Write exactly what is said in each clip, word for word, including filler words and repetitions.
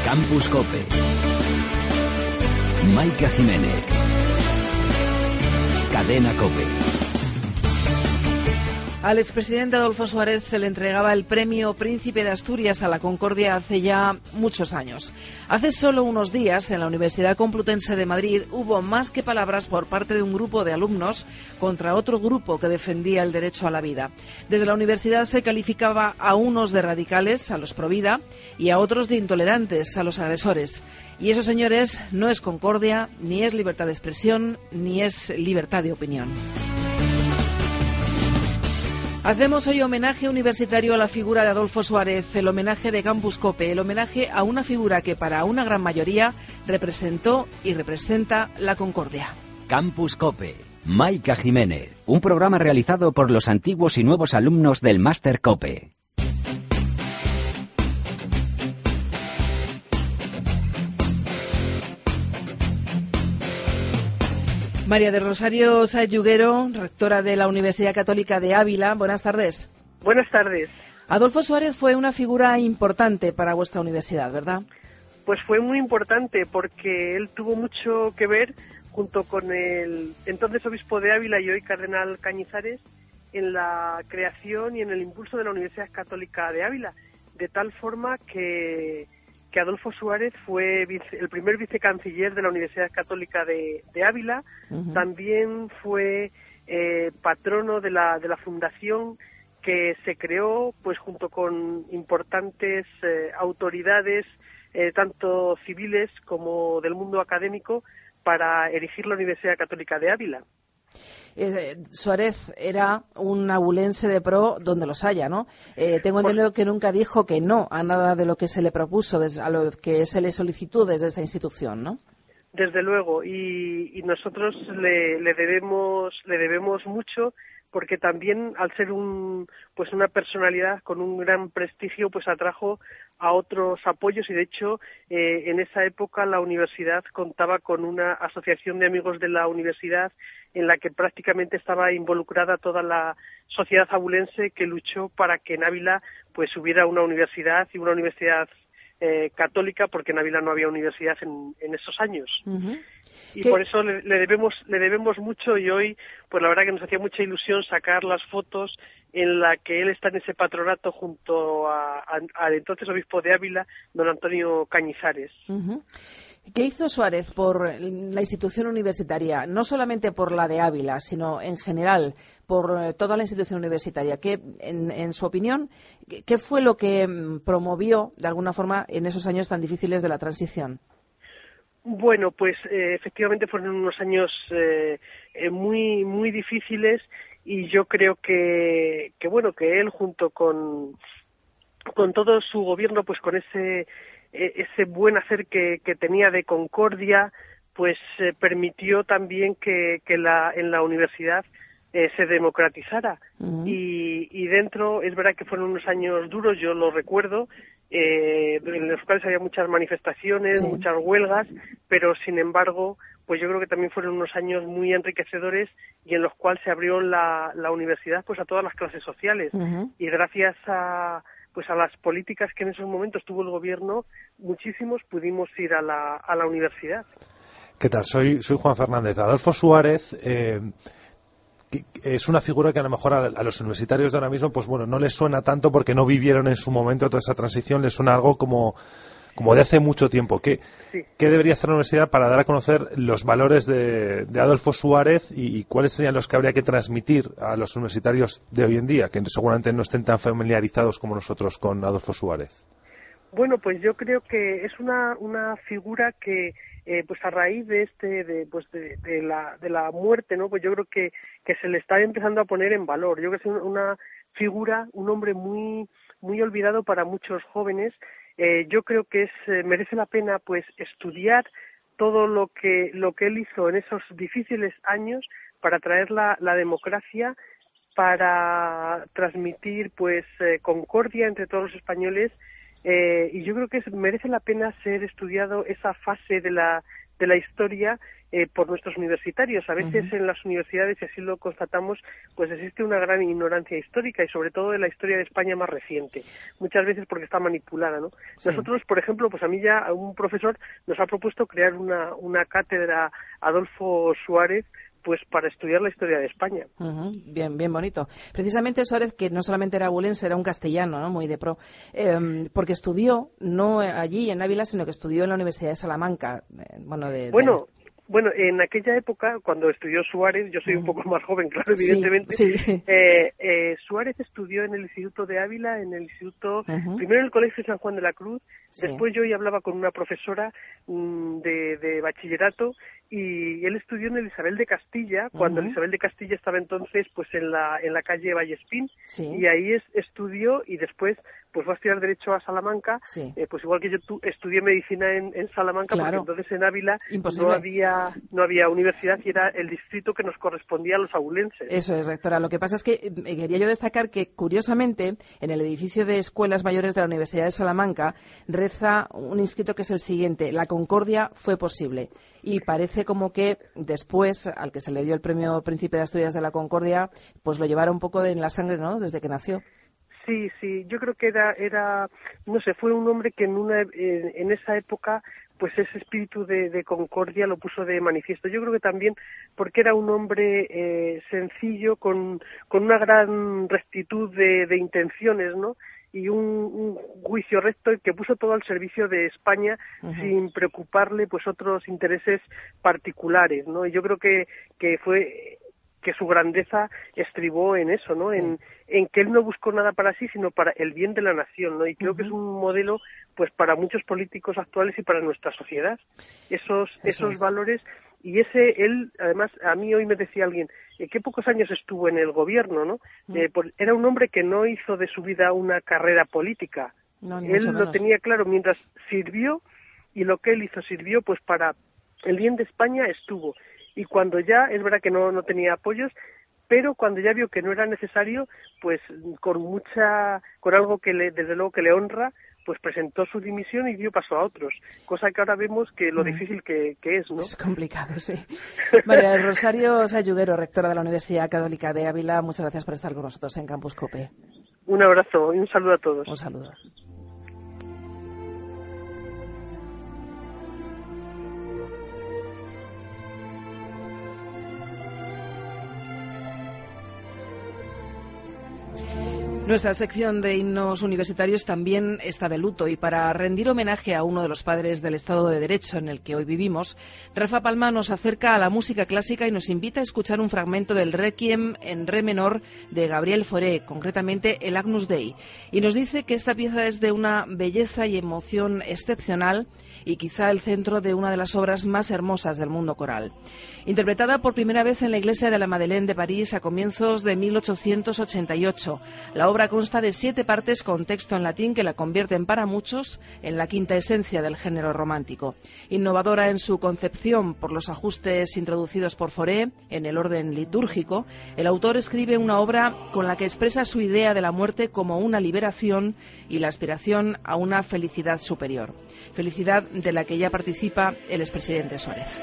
Campus Cope. Maika Jiménez. Cadena Cope. Al expresidente Adolfo Suárez se le entregaba el premio Príncipe de Asturias a la Concordia hace ya muchos años. Hace solo unos días, en la Universidad Complutense de Madrid, hubo más que palabras por parte de un grupo de alumnos contra otro grupo que defendía el derecho a la vida. Desde la universidad se calificaba a unos de radicales, a los provida, y a otros de intolerantes, a los agresores. Y eso, señores, no es concordia, ni es libertad de expresión, ni es libertad de opinión. Hacemos hoy homenaje universitario a la figura de Adolfo Suárez, el homenaje de Campus Cope, el homenaje a una figura que para una gran mayoría representó y representa la concordia. Campus Cope. Maika Jiménez, un programa realizado por los antiguos y nuevos alumnos del Máster Cope. María del Rosario Sáez Yuguero, rectora de la Universidad Católica de Ávila. Buenas tardes. Buenas tardes. Adolfo Suárez fue una figura importante para vuestra universidad, ¿verdad? Pues fue muy importante porque él tuvo mucho que ver, junto con el entonces obispo de Ávila y hoy cardenal Cañizares, en la creación y en el impulso de la Universidad Católica de Ávila, de tal forma que... que Adolfo Suárez fue vice, el primer vicecanciller de la Universidad Católica de, de Ávila, uh-huh. También fue eh, patrono de la, de la fundación que se creó pues junto con importantes eh, autoridades, eh, tanto civiles como del mundo académico, para erigir la Universidad Católica de Ávila. Eh, Suárez era un abulense de pro donde los haya, ¿no? Eh, tengo entendido que nunca dijo que no a nada de lo que se le propuso, desde, a lo que se le solicitó desde esa institución, ¿no? Desde luego, y, y nosotros le, le debemos le debemos mucho, porque también al ser un pues una personalidad con un gran prestigio, pues atrajo a otros apoyos, y de hecho eh, en esa época la universidad contaba con una asociación de amigos de la universidad en la que prácticamente estaba involucrada toda la sociedad abulense, que luchó para que en Ávila pues hubiera una universidad y una universidad eh, católica, porque en Ávila no había universidad en, en esos años. Uh-huh. Y ¿Qué? Por eso le, le debemos le debemos mucho, y hoy pues la verdad que nos hacía mucha ilusión sacar las fotos en la que él está en ese patronato junto al entonces obispo de Ávila, don Antonio Cañizares. Uh-huh. ¿Qué hizo Suárez por la institución universitaria? No solamente por la de Ávila, sino en general, por toda la institución universitaria. ¿Qué, en, en su opinión, qué fue lo que promovió, de alguna forma, en esos años tan difíciles de la transición? Bueno, pues eh, efectivamente fueron unos años eh, eh, muy muy difíciles, y yo creo que, que bueno, que él junto con, con todo su gobierno, pues con ese ese buen hacer que, que tenía de concordia, pues eh, permitió también que, que la, en la universidad eh, se democratizara. Uh-huh. y, y dentro, es verdad que fueron unos años duros, yo lo recuerdo, eh, en los cuales había muchas manifestaciones, sí. muchas huelgas, pero sin embargo, pues yo creo que también fueron unos años muy enriquecedores, y en los cuales se abrió la, la universidad pues a todas las clases sociales. Uh-huh. Y gracias a pues a las políticas que en esos momentos tuvo el gobierno, muchísimos pudimos ir a la, a la universidad. ¿Qué tal? Soy, soy Juan Fernández. Adolfo Suárez eh, es una figura que a lo mejor a, a los universitarios de ahora mismo, pues bueno, no les suena tanto porque no vivieron en su momento toda esa transición, les suena algo como, como de hace mucho tiempo. ¿Qué, sí. ¿Qué debería hacer la universidad para dar a conocer los valores de, de Adolfo Suárez, y, y cuáles serían los que habría que transmitir a los universitarios de hoy en día, que seguramente no estén tan familiarizados como nosotros con Adolfo Suárez? Bueno, pues yo creo que es una, una figura que, eh, pues a raíz de este, de, pues de, de la, de la muerte, ¿no? Pues yo creo que, que se le está empezando a poner en valor. Yo creo que es una figura, un hombre muy, muy olvidado para muchos jóvenes. Eh, yo creo que es, eh, merece la pena, pues, estudiar todo lo que, lo que él hizo en esos difíciles años para traer la, la democracia, para transmitir, pues, eh, concordia entre todos los españoles. Eh, y yo creo que es, merece la pena ser estudiado esa fase de la de la historia eh, por nuestros universitarios. A veces uh-huh. en las universidades, y así lo constatamos, pues existe una gran ignorancia histórica y sobre todo de la historia de España más reciente, muchas veces porque está manipulada, ¿no? Sí. Nosotros, por ejemplo, pues a mí ya un profesor nos ha propuesto crear una, una cátedra Adolfo Suárez, pues para estudiar la historia de España. Uh-huh. Bien, bien bonito. Precisamente Suárez, que no solamente era abulense, era un castellano, ¿no? Muy de pro, eh, porque estudió no allí en Ávila, sino que estudió en la Universidad de Salamanca. Eh, bueno, de, bueno de... Bueno, en aquella época, cuando estudió Suárez, yo soy un poco más joven, claro, evidentemente, sí, sí. Eh, eh, Suárez estudió en el Instituto de Ávila, en el Instituto, uh-huh. primero en el Colegio San Juan de la Cruz, sí. Después yo hoy hablaba con una profesora mmm, de, de bachillerato, y él estudió en el Isabel de Castilla, cuando uh-huh. el Isabel de Castilla estaba entonces pues en la en la calle Vallespín, sí. y ahí es, estudió, y después pues va a estudiar Derecho a Salamanca, sí. eh, pues igual que yo tu, estudié Medicina en, en Salamanca, claro. porque entonces en Ávila Imposible. no había no había universidad y era el distrito que nos correspondía a los abulenses. Eso es, rectora. Lo que pasa es que eh, quería yo destacar que, curiosamente, en el edificio de Escuelas Mayores de la Universidad de Salamanca reza un inscrito que es el siguiente: la concordia fue posible. Y parece como que después, al que se le dio el premio Príncipe de Asturias de la Concordia, pues lo llevara un poco de en la sangre, ¿no?, desde que nació. Sí, sí, yo creo que era, era no sé, fue un hombre que en una en, en esa época, pues ese espíritu de, de concordia lo puso de manifiesto. Yo creo que también porque era un hombre eh, sencillo, con, con una gran rectitud de, de intenciones, ¿no?, y un, un juicio recto que puso todo al servicio de España, uh-huh. sin preocuparle pues otros intereses particulares, ¿no? Y yo creo que, que fue que su grandeza estribó en eso, ¿no? Sí. En, en que él no buscó nada para sí, sino para el bien de la nación, ¿no? Y creo uh-huh. que es un modelo pues para muchos políticos actuales y para nuestra sociedad. Esos, esos es. valores. Y ese, él, además, a mí hoy me decía alguien, eh, qué pocos años estuvo en el gobierno, ¿no? Mm. Eh, pues era un hombre que no hizo de su vida una carrera política. No, él lo menos. tenía claro, mientras sirvió, y lo que él hizo sirvió, pues para el bien de España estuvo. Y cuando ya, es verdad que no, no tenía apoyos, pero cuando ya vio que no era necesario, pues con mucha, con algo que le, desde luego que le honra, pues presentó su dimisión y dio paso a otros, cosa que ahora vemos que lo mm. difícil que, que es, ¿no? Es complicado, sí. María del Rosario Sayuguero, rectora de la Universidad Católica de Ávila, muchas gracias por estar con nosotros en Campus COPE. Un abrazo y un saludo a todos. Un saludo. Nuestra sección de himnos universitarios también está de luto, y para rendir homenaje a uno de los padres del Estado de Derecho en el que hoy vivimos, Rafa Palma nos acerca a la música clásica y nos invita a escuchar un fragmento del Requiem en re menor de Gabriel Fauré, concretamente el Agnus Dei, y nos dice que esta pieza es de una belleza y emoción excepcional y quizá el centro de una de las obras más hermosas del mundo coral. Interpretada por primera vez en la iglesia de la Madeleine de París a comienzos de mil ochocientos ochenta y ocho, la obra consta de siete partes con texto en latín que la convierten para muchos en la quinta esencia del género romántico. Innovadora en su concepción por los ajustes introducidos por Fauré en el orden litúrgico, el autor escribe una obra con la que expresa su idea de la muerte como una liberación y la aspiración a una felicidad superior. Felicidad de la que ya participa el expresidente Suárez.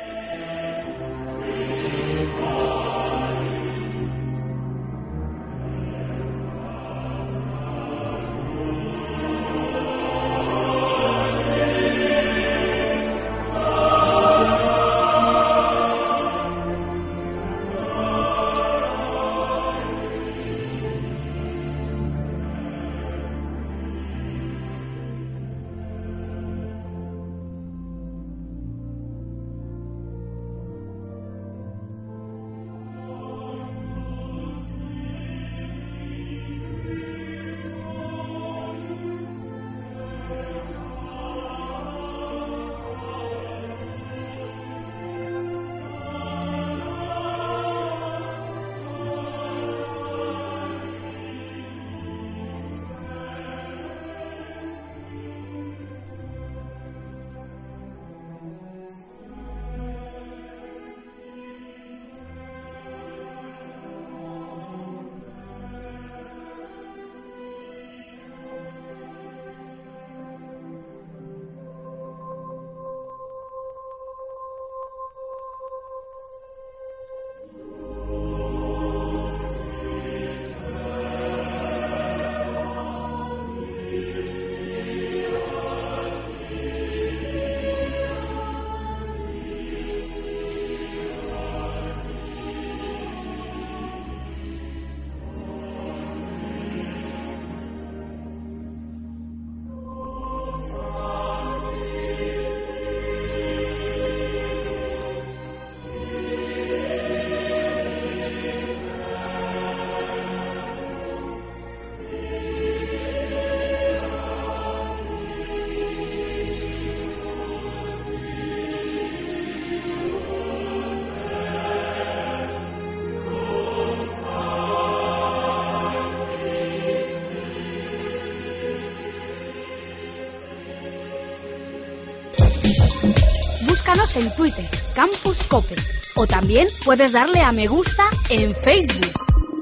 Búscanos en Twitter, Campus Cope, o también puedes darle a me gusta en Facebook.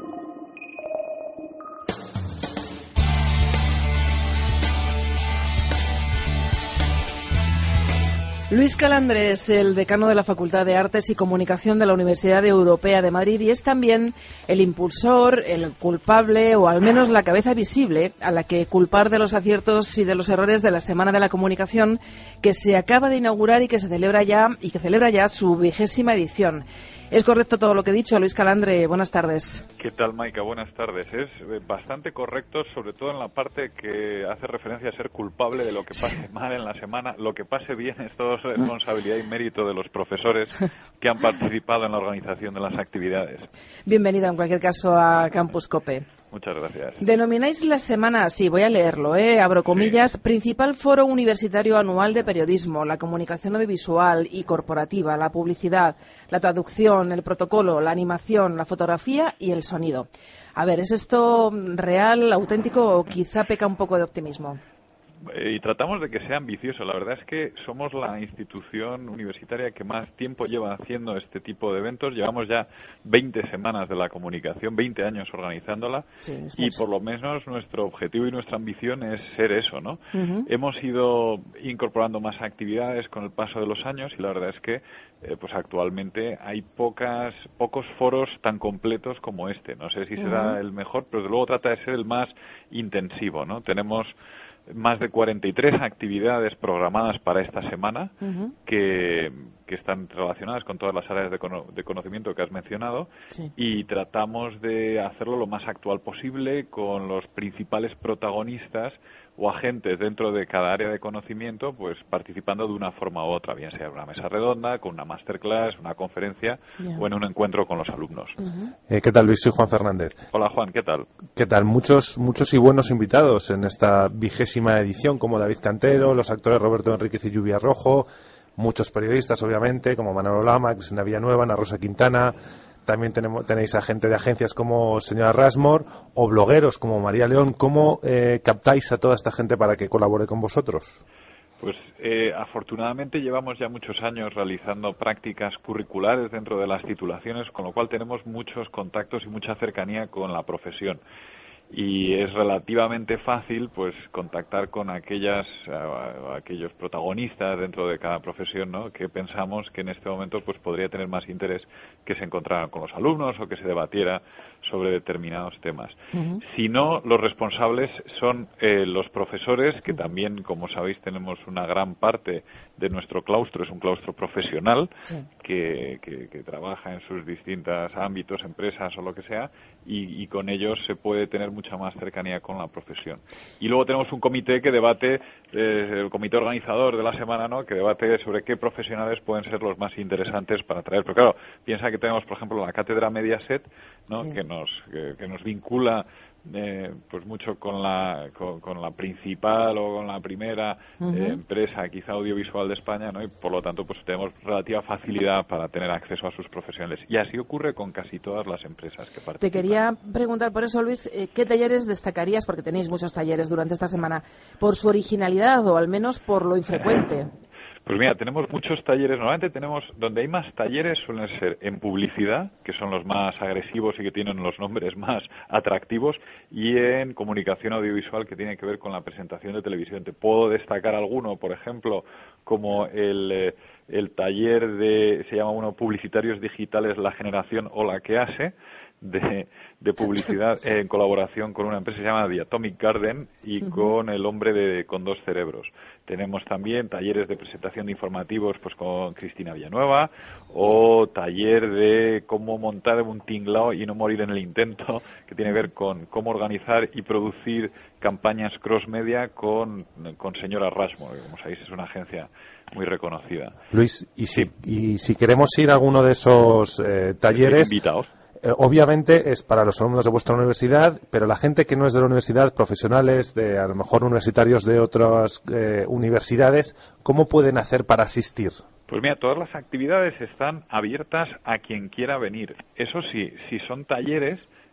Luis Calandre es el decano de la Facultad de Artes y Comunicación de la Universidad Europea de Madrid y es también el impulsor, el culpable o al menos la cabeza visible a la que culpar de los aciertos y de los errores de la Semana de la Comunicación que se acaba de inaugurar y que se celebra ya y que celebra ya su vigésima edición. ¿Es correcto todo lo que he dicho, Luis Calandre? Buenas tardes. ¿Qué tal, Maika? Buenas tardes. Es bastante correcto, sobre todo en la parte que hace referencia a ser culpable de lo que pase mal en la semana. Lo que pase bien es todo responsabilidad y mérito de los profesores que han participado en la organización de las actividades. Bienvenido, en cualquier caso, a Campus Cope. Muchas gracias. Denomináis la semana, sí, voy a leerlo, ¿eh? abro comillas, sí. Principal foro universitario anual de periodismo, la comunicación audiovisual y corporativa, la publicidad, la traducción, el protocolo, la animación, la fotografía y el sonido. A ver, ¿es esto real, auténtico o quizá peca un poco de optimismo? Y tratamos de que sea ambicioso. La verdad es que somos la institución universitaria que más tiempo lleva haciendo este tipo de eventos. Llevamos ya veinte semanas de la comunicación, veinte años organizándola, sí, y por lo menos nuestro objetivo y nuestra ambición es ser eso, ¿no? Uh-huh. Hemos ido incorporando más actividades con el paso de los años y la verdad es que eh, pues actualmente hay pocas pocos foros tan completos como este. No sé si será uh-huh. el mejor, pero desde luego trata de ser el más intensivo, ¿no? Tenemos más de cuarenta y tres actividades programadas para esta semana uh-huh. que, que están relacionadas con todas las áreas de, cono- de conocimiento que has mencionado, sí. y tratamos de hacerlo lo más actual posible con los principales protagonistas o agentes dentro de cada área de conocimiento, pues participando de una forma u otra, bien sea una mesa redonda, con una masterclass, una conferencia yeah. o en un encuentro con los alumnos. Uh-huh. Eh, ¿Qué tal, Luis? Soy Juan Fernández. Hola, Juan, ¿qué tal? ¿Qué tal? Muchos muchos y buenos invitados en esta vigésima edición, como David Cantero, los actores Roberto Enríquez y Lluvia Rojo, muchos periodistas, obviamente, como Manolo Lama, Cristina Villanueva, Ana Rosa Quintana. También tenemos, tenéis a gente de agencias como señora Rasmor o blogueros como María León. ¿Cómo eh, captáis a toda esta gente para que colabore con vosotros? Pues eh, afortunadamente llevamos ya muchos años realizando prácticas curriculares dentro de las titulaciones, con lo cual tenemos muchos contactos y mucha cercanía con la profesión. Y es relativamente fácil pues contactar con aquellas uh, aquellos protagonistas dentro de cada profesión, ¿no?, que pensamos que en este momento pues podría tener más interés que se encontraran con los alumnos o que se debatiera sobre determinados temas. Uh-huh. Si no, los responsables son eh, los profesores, que también, como sabéis, tenemos una gran parte de nuestro claustro, es un claustro profesional, sí. que, que, que trabaja en sus distintos ámbitos, empresas o lo que sea, y, y con ellos se puede tener mucha más cercanía con la profesión. Y luego tenemos un comité que debate, eh, el comité organizador de la semana, ¿no?, que debate sobre qué profesionales pueden ser los más interesantes para traer. Pero claro, piensa que tenemos, por ejemplo, la cátedra Mediaset, ¿no?, sí. que nos que, que nos vincula eh, pues mucho con la con, con la principal o con la primera uh-huh. eh, empresa quizá audiovisual de España, ¿no?, y por lo tanto pues tenemos relativa facilidad para tener acceso a sus profesionales, y así ocurre con casi todas las empresas que participan. Te quería preguntar por eso, Luis, eh, ¿qué talleres destacarías, porque tenéis muchos talleres durante esta semana, por su originalidad o al menos por lo infrecuente? Pues mira, tenemos muchos talleres. Normalmente tenemos, donde hay más talleres suelen ser en publicidad, que son los más agresivos y que tienen los nombres más atractivos, y en comunicación audiovisual, que tiene que ver con la presentación de televisión. Te puedo destacar alguno, por ejemplo, como el, eh, el taller de, se llama uno, Publicitarios Digitales, la generación o la que hace, de, de publicidad eh, en colaboración con una empresa que se llama The Atomic Garden y uh-huh. con el hombre de, con dos cerebros. Tenemos también talleres de presentación de informativos pues con Cristina Villanueva, o taller de cómo montar un tinglao y no morir en el intento, que tiene que ver con cómo organizar y producir campañas cross-media con, con señora Rasmor, que como sabéis es una agencia muy reconocida. Luis, y si, y si queremos ir a alguno de esos eh, talleres... Invitados. Eh, obviamente es para los alumnos de vuestra universidad, pero la gente que no es de la universidad, profesionales, de a lo mejor universitarios de otras eh, universidades, ¿cómo pueden hacer para asistir? Pues mira, todas las actividades están abiertas a quien quiera venir. Eso sí, si son talleres,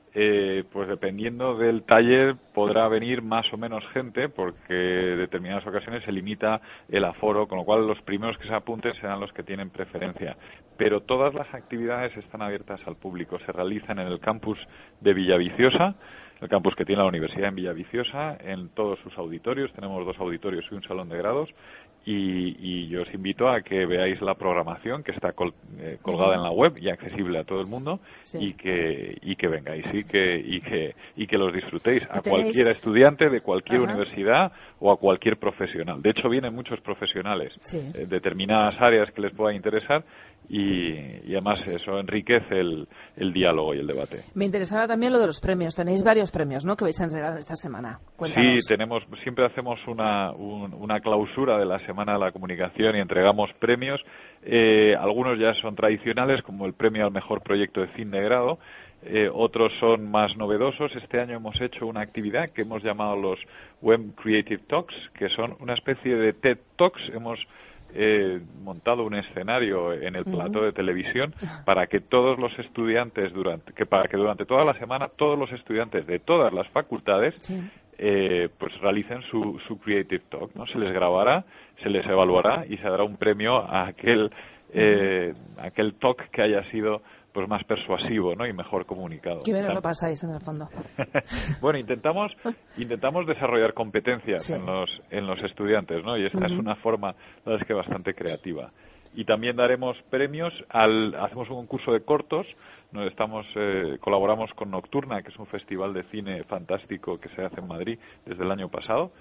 Eh, pues dependiendo del taller podrá venir más o menos gente, porque en determinadas ocasiones se limita el aforo, con lo cual los primeros que se apunten serán los que tienen preferencia. Pero todas las actividades están abiertas al público, se realizan en el campus de Villaviciosa, el campus que tiene la universidad en Villaviciosa, en todos sus auditorios, tenemos dos auditorios y un salón de grados. Y, y yo os invito a que veáis la programación que está col, eh, colgada en la web y accesible a todo el mundo, sí. y que y que vengáis y que y que y que los disfrutéis a tenéis... cualquier estudiante de cualquier Ajá. universidad o a cualquier profesional. De hecho vienen muchos profesionales, sí. eh, determinadas áreas que les pueda interesar. Y, y además eso enriquece el, el diálogo y el debate. Me interesaba también lo de los premios. Tenéis varios premios, ¿no?, que vais a entregar esta semana. Cuéntanos. Sí, tenemos, siempre hacemos una, un, una clausura de la Semana de la Comunicación y entregamos premios. Eh, algunos ya son tradicionales, como el premio al mejor proyecto de fin de grado. Eh, otros son más novedosos. Este año hemos hecho una actividad que hemos llamado los Web Creative Talks, que son una especie de TED Talks. Hemos eh, montado un escenario en el plató uh-huh. de televisión para que todos los estudiantes durante que para que durante toda la semana todos los estudiantes de todas las facultades sí. eh, pues realicen su, su Creative Talk, ¿no? Se les grabará, se les evaluará y se dará un premio a aquel eh, uh-huh. aquel talk que haya sido pues más persuasivo, ¿no?, y mejor comunicado. ¿Qué bien lo pasáis en el fondo? Bueno, intentamos intentamos desarrollar competencias sí. en los en los estudiantes, ¿no? Y esta uh-huh. es una forma, la verdad es que bastante creativa. Y también daremos premios al hacemos un concurso de cortos. Nos estamos eh, colaboramos con Nocturna, que es un festival de cine fantástico que se hace en Madrid desde el año pasado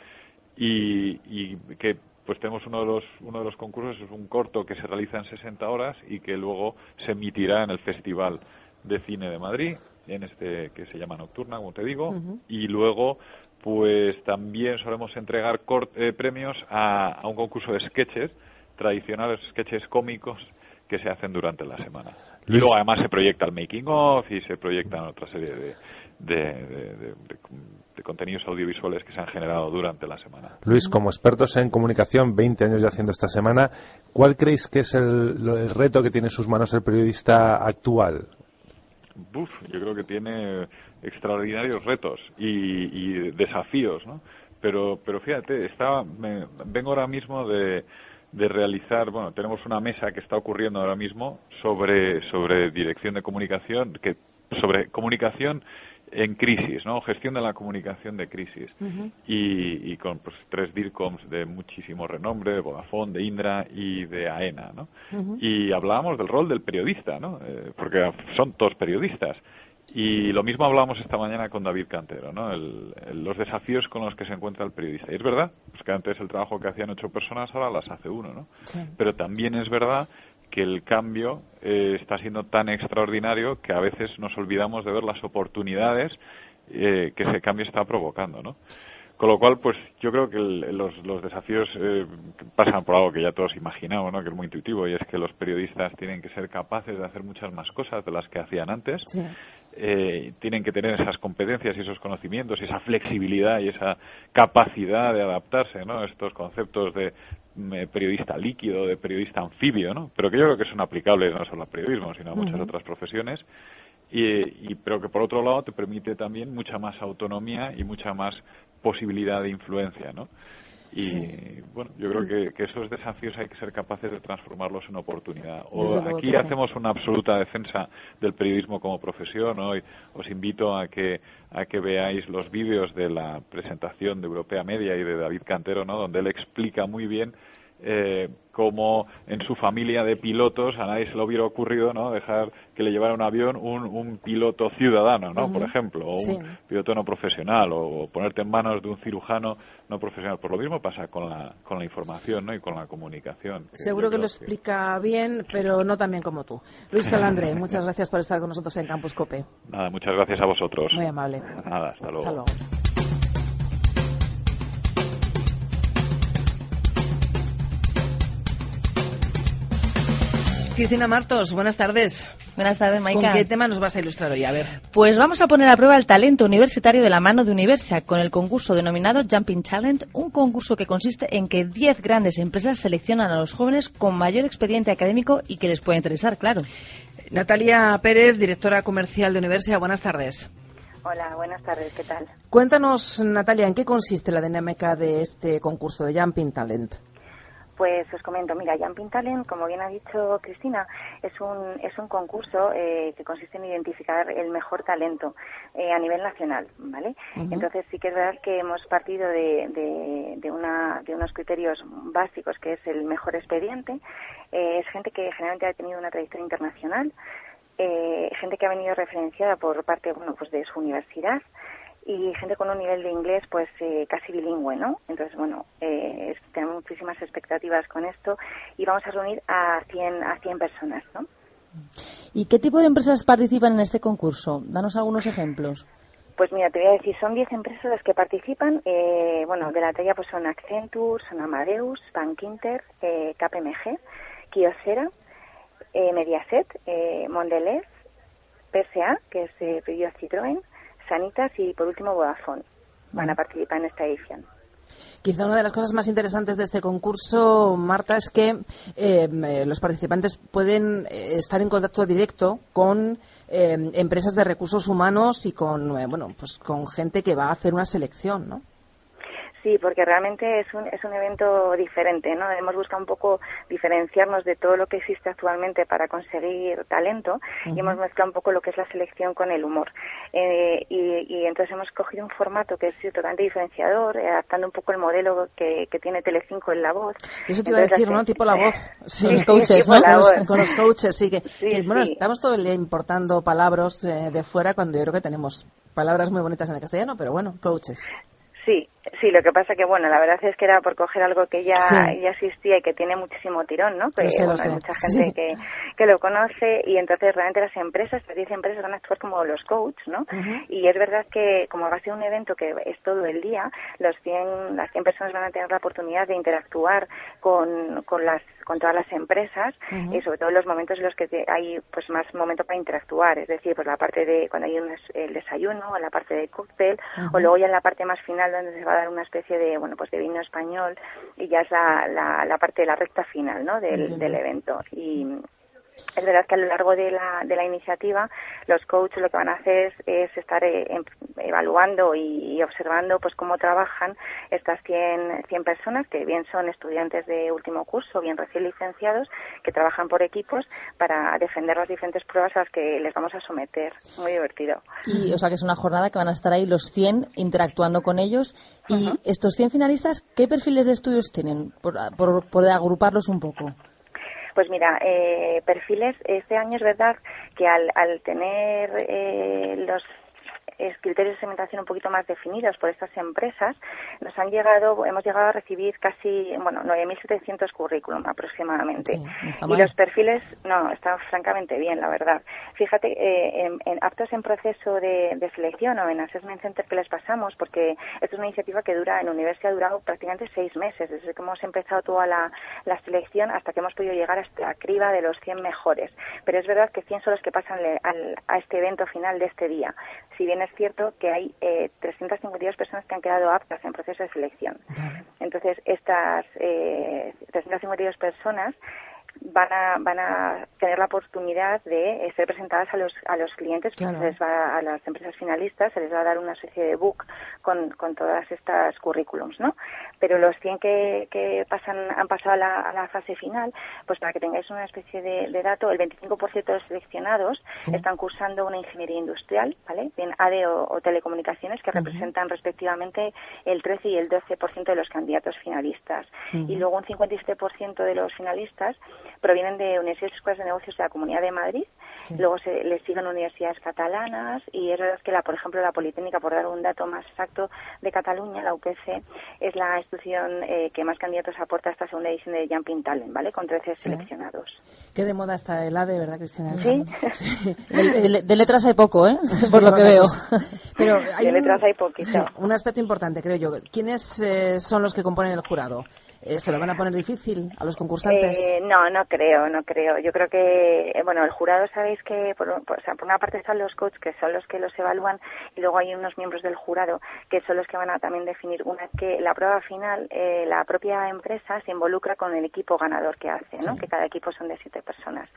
y, y que pues tenemos uno de los uno de los concursos, es un corto que se realiza en sesenta horas y que luego se emitirá en el Festival de Cine de Madrid, en este que se llama Nocturna, como te digo, uh-huh. y luego pues también solemos entregar cort, eh, premios a, a un concurso de sketches, tradicionales sketches cómicos que se hacen durante la semana. Luis. Y luego además se proyecta el making of y se proyectan otra serie de de, de, de, de, de contenidos audiovisuales que se han generado durante la semana. Luis, como expertos en comunicación, veinte años ya haciendo esta semana, ¿cuál creéis que es el, el reto que tiene en sus manos el periodista actual? Uf, yo creo que tiene extraordinarios retos y, y desafíos, ¿no? Pero, pero fíjate, estaba, me, vengo ahora mismo de de realizar, bueno, tenemos una mesa que está ocurriendo ahora mismo sobre sobre dirección de comunicación, que sobre comunicación en crisis, ¿no? Gestión de la comunicación de crisis. Uh-huh. y, y con pues tres DIRCOMs de muchísimo renombre, de Vodafone, de Indra y de AENA, ¿no? Uh-huh. Y hablábamos del rol del periodista, ¿no? Eh, porque son todos periodistas. Y lo mismo hablábamos esta mañana con David Cantero, ¿no? El, el, los desafíos con los que se encuentra el periodista. Y es verdad, pues que antes el trabajo que hacían ocho personas ahora las hace uno, ¿no? Sí. Pero también es verdad que el cambio eh, está siendo tan extraordinario que a veces nos olvidamos de ver las oportunidades eh, que ese cambio está provocando, ¿no? Con lo cual, pues yo creo que el, los, los desafíos eh, pasan por algo que ya todos imaginamos, ¿no?, que es muy intuitivo, y es que los periodistas tienen que ser capaces de hacer muchas más cosas de las que hacían antes. Sí. Eh, tienen que tener esas competencias y esos conocimientos y esa flexibilidad y esa capacidad de adaptarse, ¿no?, a estos conceptos de eh, periodista líquido, de periodista anfibio, ¿no?, pero que yo creo que son aplicables no solo al periodismo, sino a muchas uh-huh. otras profesiones. Y, y pero que por otro lado te permite también mucha más autonomía y mucha más posibilidad de influencia, ¿no? Y sí. bueno, yo creo que, que esos desafíos hay que ser capaces de transformarlos en oportunidad. O aquí hacemos una absoluta defensa del periodismo como profesión, ¿no? Y os invito a que a que veáis los vídeos de la presentación de Europea Media y de David Cantero, ¿no?, donde él explica muy bien Eh, como en su familia de pilotos a nadie se le hubiera ocurrido, ¿no?, dejar que le llevara un avión un, un piloto ciudadano, ¿no? Uh-huh. Por ejemplo, o un sí. piloto no profesional, o, o ponerte en manos de un cirujano no profesional. Por lo mismo pasa con la con la información, ¿no?, y con la comunicación. Que Seguro que lo explica que... bien, pero no tan bien como tú. Luis Calandre, muchas gracias por estar con nosotros en Campus COPE. Nada, muchas gracias a vosotros. Muy amable. Nada, hasta luego. Hasta luego. Cristina Martos, buenas tardes. Buenas tardes, Maika. ¿Con qué tema nos vas a ilustrar hoy? A ver. Pues vamos a poner a prueba el talento universitario de la mano de Universia con el concurso denominado Jumping Talent, un concurso que consiste en que diez grandes empresas seleccionan a los jóvenes con mayor expediente académico y que les pueda interesar, claro. Natalia Pérez, directora comercial de Universia, buenas tardes. Hola, buenas tardes, ¿qué tal? Cuéntanos, Natalia, ¿en qué consiste la dinámica de este concurso de Jumping Talent? Pues os comento, mira, Jumping Talent, como bien ha dicho Cristina, es un es un concurso eh, que consiste en identificar el mejor talento eh, a nivel nacional, ¿vale? Uh-huh. Entonces sí que es verdad que hemos partido de, de, de, una, de unos criterios básicos, que es el mejor expediente. Eh, es gente que generalmente ha tenido una trayectoria internacional, eh, gente que ha venido referenciada por parte, bueno, pues de su universidad, y gente con un nivel de inglés pues eh, casi bilingüe, ¿no? Entonces, bueno, eh, tenemos muchísimas expectativas con esto y vamos a reunir a cien, a cien personas, ¿no? ¿Y qué tipo de empresas participan en este concurso? Danos algunos ejemplos. Pues mira, te voy a decir, son diez empresas las que participan, eh, bueno, de la talla pues son Accenture, son Amadeus, Bankinter, eh, K P M G, Kyocera, eh, Mediaset, eh, Mondelez, P S A, que es eh, Peugeot Citroën, Sanitas y, por último, Vodafone van a participar en esta edición. Quizá una de las cosas más interesantes de este concurso, Marta, es que eh, los participantes pueden estar en contacto directo con eh, empresas de recursos humanos y con, eh, bueno, pues con gente que va a hacer una selección, ¿no? Sí, porque realmente es un, es un evento diferente, ¿no? Hemos buscado un poco diferenciarnos de todo lo que existe actualmente para conseguir talento, uh-huh. y hemos mezclado un poco lo que es la selección con el humor. Eh, y, y entonces hemos cogido un formato que es totalmente diferenciador, eh, adaptando un poco el modelo que, que tiene Telecinco en La Voz. Eso te iba entonces, a decir, ¿no? Tipo La Voz. Sí, con los coaches, ¿no? Con los, con los coaches, sí. Que, sí, que, bueno, sí. Estamos todo el día importando palabras eh, de fuera cuando yo creo que tenemos palabras muy bonitas en el castellano, pero bueno, coaches. Sí, sí, lo que pasa que, bueno, la verdad es que era por coger algo que ya, sí. ya existía y que tiene muchísimo tirón, ¿no? Que, lo sé, bueno, lo sé. Hay mucha gente sí. que, que lo conoce y entonces realmente las empresas, las diez empresas van a actuar como los coaches, ¿no? Uh-huh. Y es verdad que como va a ser un evento que es todo el día, los cien, las cien personas van a tener la oportunidad de interactuar con, con las con todas las empresas, uh-huh. y sobre todo en los momentos en los que hay pues más momento para interactuar, es decir, pues la parte de cuando hay un, el desayuno, o la parte de cóctel, uh-huh. o luego ya en la parte más final donde se va a dar una especie de, bueno, pues de vino español, y ya es la, la, la parte de la recta final, ¿no? del, uh-huh. del evento. Y es verdad que a lo largo de la, de la iniciativa los coaches lo que van a hacer es, es estar eh, evaluando y, y observando pues cómo trabajan estas cien, cien personas, que bien son estudiantes de último curso, bien recién licenciados, que trabajan por equipos para defender las diferentes pruebas a las que les vamos a someter. Muy divertido. Y, o sea, que es una jornada que van a estar ahí los cien interactuando con ellos. Y uh-huh. estos cien finalistas, ¿qué perfiles de estudios tienen? Por, por, por agruparlos un poco. Pues mira, eh, perfiles, este año es verdad que al, al tener eh, los criterios de segmentación un poquito más definidos por estas empresas, nos han llegado, hemos llegado a recibir casi, bueno, nueve mil setecientos currículum aproximadamente. Sí, no está mal. Y los perfiles, no, están francamente bien, la verdad. Fíjate, eh, en, en aptos en proceso de, de selección o en Assessment Center que les pasamos, porque esto es una iniciativa que dura, en la universidad ha durado prácticamente seis meses, desde que hemos empezado toda la, la selección hasta que hemos podido llegar a esta criba de los cien mejores. Pero es verdad que cien son los que pasan le, al, a este evento final de este día. Si bien es cierto que hay eh, trescientas cincuenta y dos personas que han quedado aptas en proceso de selección. Entonces, estas eh, trescientas cincuenta y dos personas van a van a tener la oportunidad de eh, ser presentadas a los a los clientes, claro. Se les va, a las empresas finalistas se les va a dar una especie de book con, con todas estas currículums, ¿no? Pero los cien que, que pasan han pasado a la, a la fase final, pues para que tengáis una especie de, de dato, el veinticinco por ciento de los seleccionados sí. están cursando una ingeniería industrial, ¿vale? Bien A D E o, o telecomunicaciones, que uh-huh. representan respectivamente el trece y el doce por ciento de los candidatos finalistas. Uh-huh. Y luego un cincuenta y siete por ciento de los finalistas provienen de universidades y escuelas de negocios de la Comunidad de Madrid, sí. Luego se les siguen universidades catalanas, y es verdad que, la, por ejemplo, la Politécnica, por dar un dato más exacto, de Cataluña, la U P C, es la institución eh, que más candidatos aporta a esta segunda edición de Jumping Talent, ¿vale? Con trece sí. seleccionados. Qué de moda está el A D E, ¿verdad, Cristina? Sí. sí. De, de, de letras hay poco, ¿eh? Por sí, lo que veo. Pero hay de un, letras hay poquito. Un aspecto importante, creo yo. ¿Quiénes eh, son los que componen el jurado? Eh, ¿Se lo van a poner difícil a los concursantes? Eh, no, no creo, no creo. Yo creo que, eh, bueno, el jurado, sabéis que, por, por, o sea, por una parte están los coaches, que son los que los evalúan, y luego hay unos miembros del jurado que son los que van a también definir, una vez que la prueba final, eh, la propia empresa se involucra con el equipo ganador que hace, ¿no? Sí. Que cada equipo son de siete personas.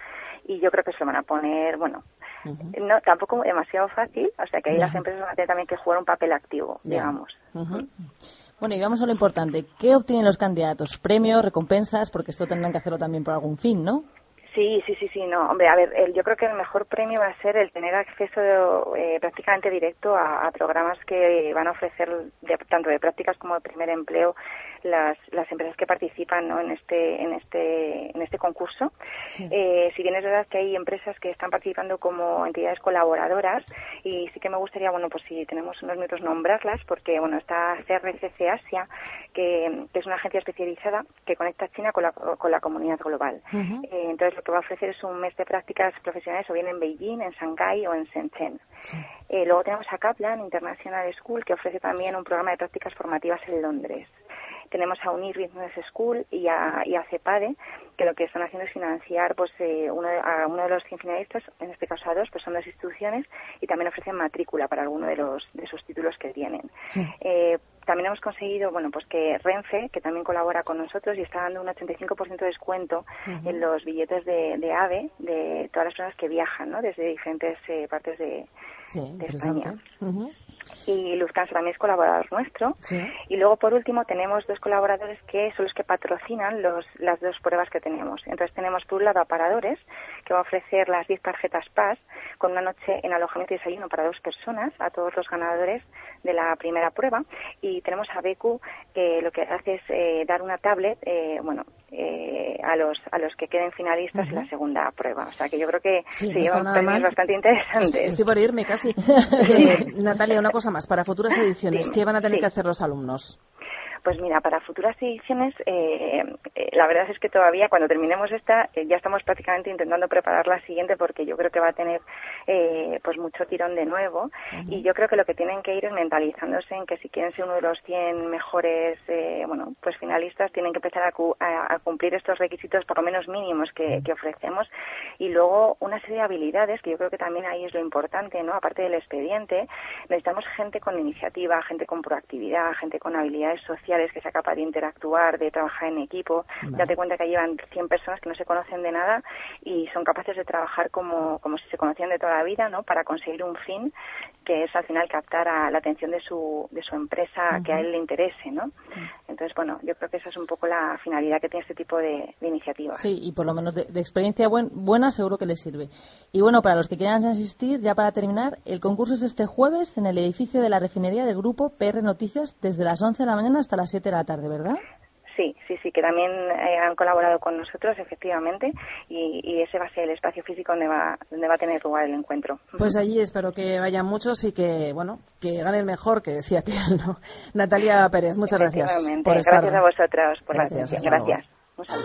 y yo creo que se lo van a poner, bueno, uh-huh. no tampoco demasiado fácil, o sea que ahí yeah. las empresas van a tener también que jugar un papel activo, yeah. digamos. Uh-huh. Bueno, y vamos a lo importante. ¿Qué obtienen los candidatos? ¿Premios, recompensas? Porque esto tendrán que hacerlo también por algún fin, ¿no? Sí, sí, sí, sí, no. Hombre, a ver, el, yo creo que el mejor premio va a ser el tener acceso eh, prácticamente directo a, a programas que van a ofrecer de, tanto de prácticas como de primer empleo las, las empresas que participan, ¿no? en este en este en este concurso. Sí. Eh, si bien es verdad que hay empresas que están participando como entidades colaboradoras, y sí que me gustaría, bueno, pues si tenemos unos minutos nombrarlas, porque bueno, está C R C C Asia, que, que es una agencia especializada que conecta China con la, con la comunidad global. Uh-huh. Eh, entonces lo que va a ofrecer es un mes de prácticas profesionales o bien en Beijing, en Shanghái o en Shenzhen. Sí. Eh, luego tenemos a Kaplan International School, que ofrece también un programa de prácticas formativas en Londres. Tenemos a Unir Business School y a, y a CEPADE, que lo que están haciendo es financiar pues eh, uno de, a uno de los cien finalistas, en este caso a dos, pues son dos instituciones, y también ofrecen matrícula para alguno de los de sus títulos que tienen. Sí. Eh, también hemos conseguido, bueno, pues que Renfe, que también colabora con nosotros y está dando un ochenta y cinco por ciento de descuento uh-huh. en los billetes de, de AVE de todas las personas que viajan, ¿no? Desde diferentes eh, partes de, sí, de España. Uh-huh. Y Lufthansa también es colaborador nuestro. Sí. Y luego, por último, tenemos dos colaboradores que son los que patrocinan los, las dos pruebas que tenemos. Entonces, tenemos por un lado a Paradores, que va a ofrecer las diez tarjetas P A S con una noche en alojamiento y desayuno para dos personas a todos los ganadores de la primera prueba. Y tenemos a B Q, que lo que hace es eh, dar una tablet, eh, bueno, eh, a los a los que queden finalistas uh-huh. en la segunda prueba. O sea, que yo creo que sí, se no llevan premios mal. Bastante interesantes. Estoy, estoy por irme casi. eh, Natalia, una cosa más. Para futuras ediciones, Dime, ¿qué van a tener sí. que hacer los alumnos? Pues mira, para futuras ediciones, eh, eh, la verdad es que todavía cuando terminemos esta, eh, ya estamos prácticamente intentando preparar la siguiente, porque yo creo que va a tener eh, pues mucho tirón de nuevo. Uh-huh. Y yo creo que lo que tienen que ir es mentalizándose en que si quieren ser uno de los cien mejores eh, bueno, pues finalistas, tienen que empezar a, cu- a, a cumplir estos requisitos por lo menos mínimos que, que ofrecemos, y luego una serie de habilidades que yo creo que también ahí es lo importante, ¿no? Aparte del expediente, necesitamos gente con iniciativa, gente con proactividad, gente con habilidades sociales, que sea capaz de interactuar, de trabajar en equipo. Vale. Date cuenta que llevan cien personas que no se conocen de nada y son capaces de trabajar como, como si se conocían de toda la vida, ¿no? Para conseguir un fin que es al final captar a la atención de su de su empresa, uh-huh. que a él le interese, ¿no? Uh-huh. Entonces, bueno, yo creo que esa es un poco la finalidad que tiene este tipo de, de iniciativas. Sí, y por lo menos de, de experiencia buen, buena seguro que les sirve. Y bueno, para los que quieran asistir, ya para terminar, el concurso es este jueves en el edificio de la refinería del grupo P R Noticias desde las once de la mañana hasta las siete de la tarde, ¿verdad? Sí, sí, sí, que también eh, han colaborado con nosotros, efectivamente, y, y ese va a ser el espacio físico donde va donde va a tener lugar el encuentro. Pues allí espero que vayan muchos y que, bueno, que gane el mejor, que decía que no. Natalia Pérez, muchas gracias por estar. Gracias a vosotros por gracias, la atención. Gracias. Un saludo.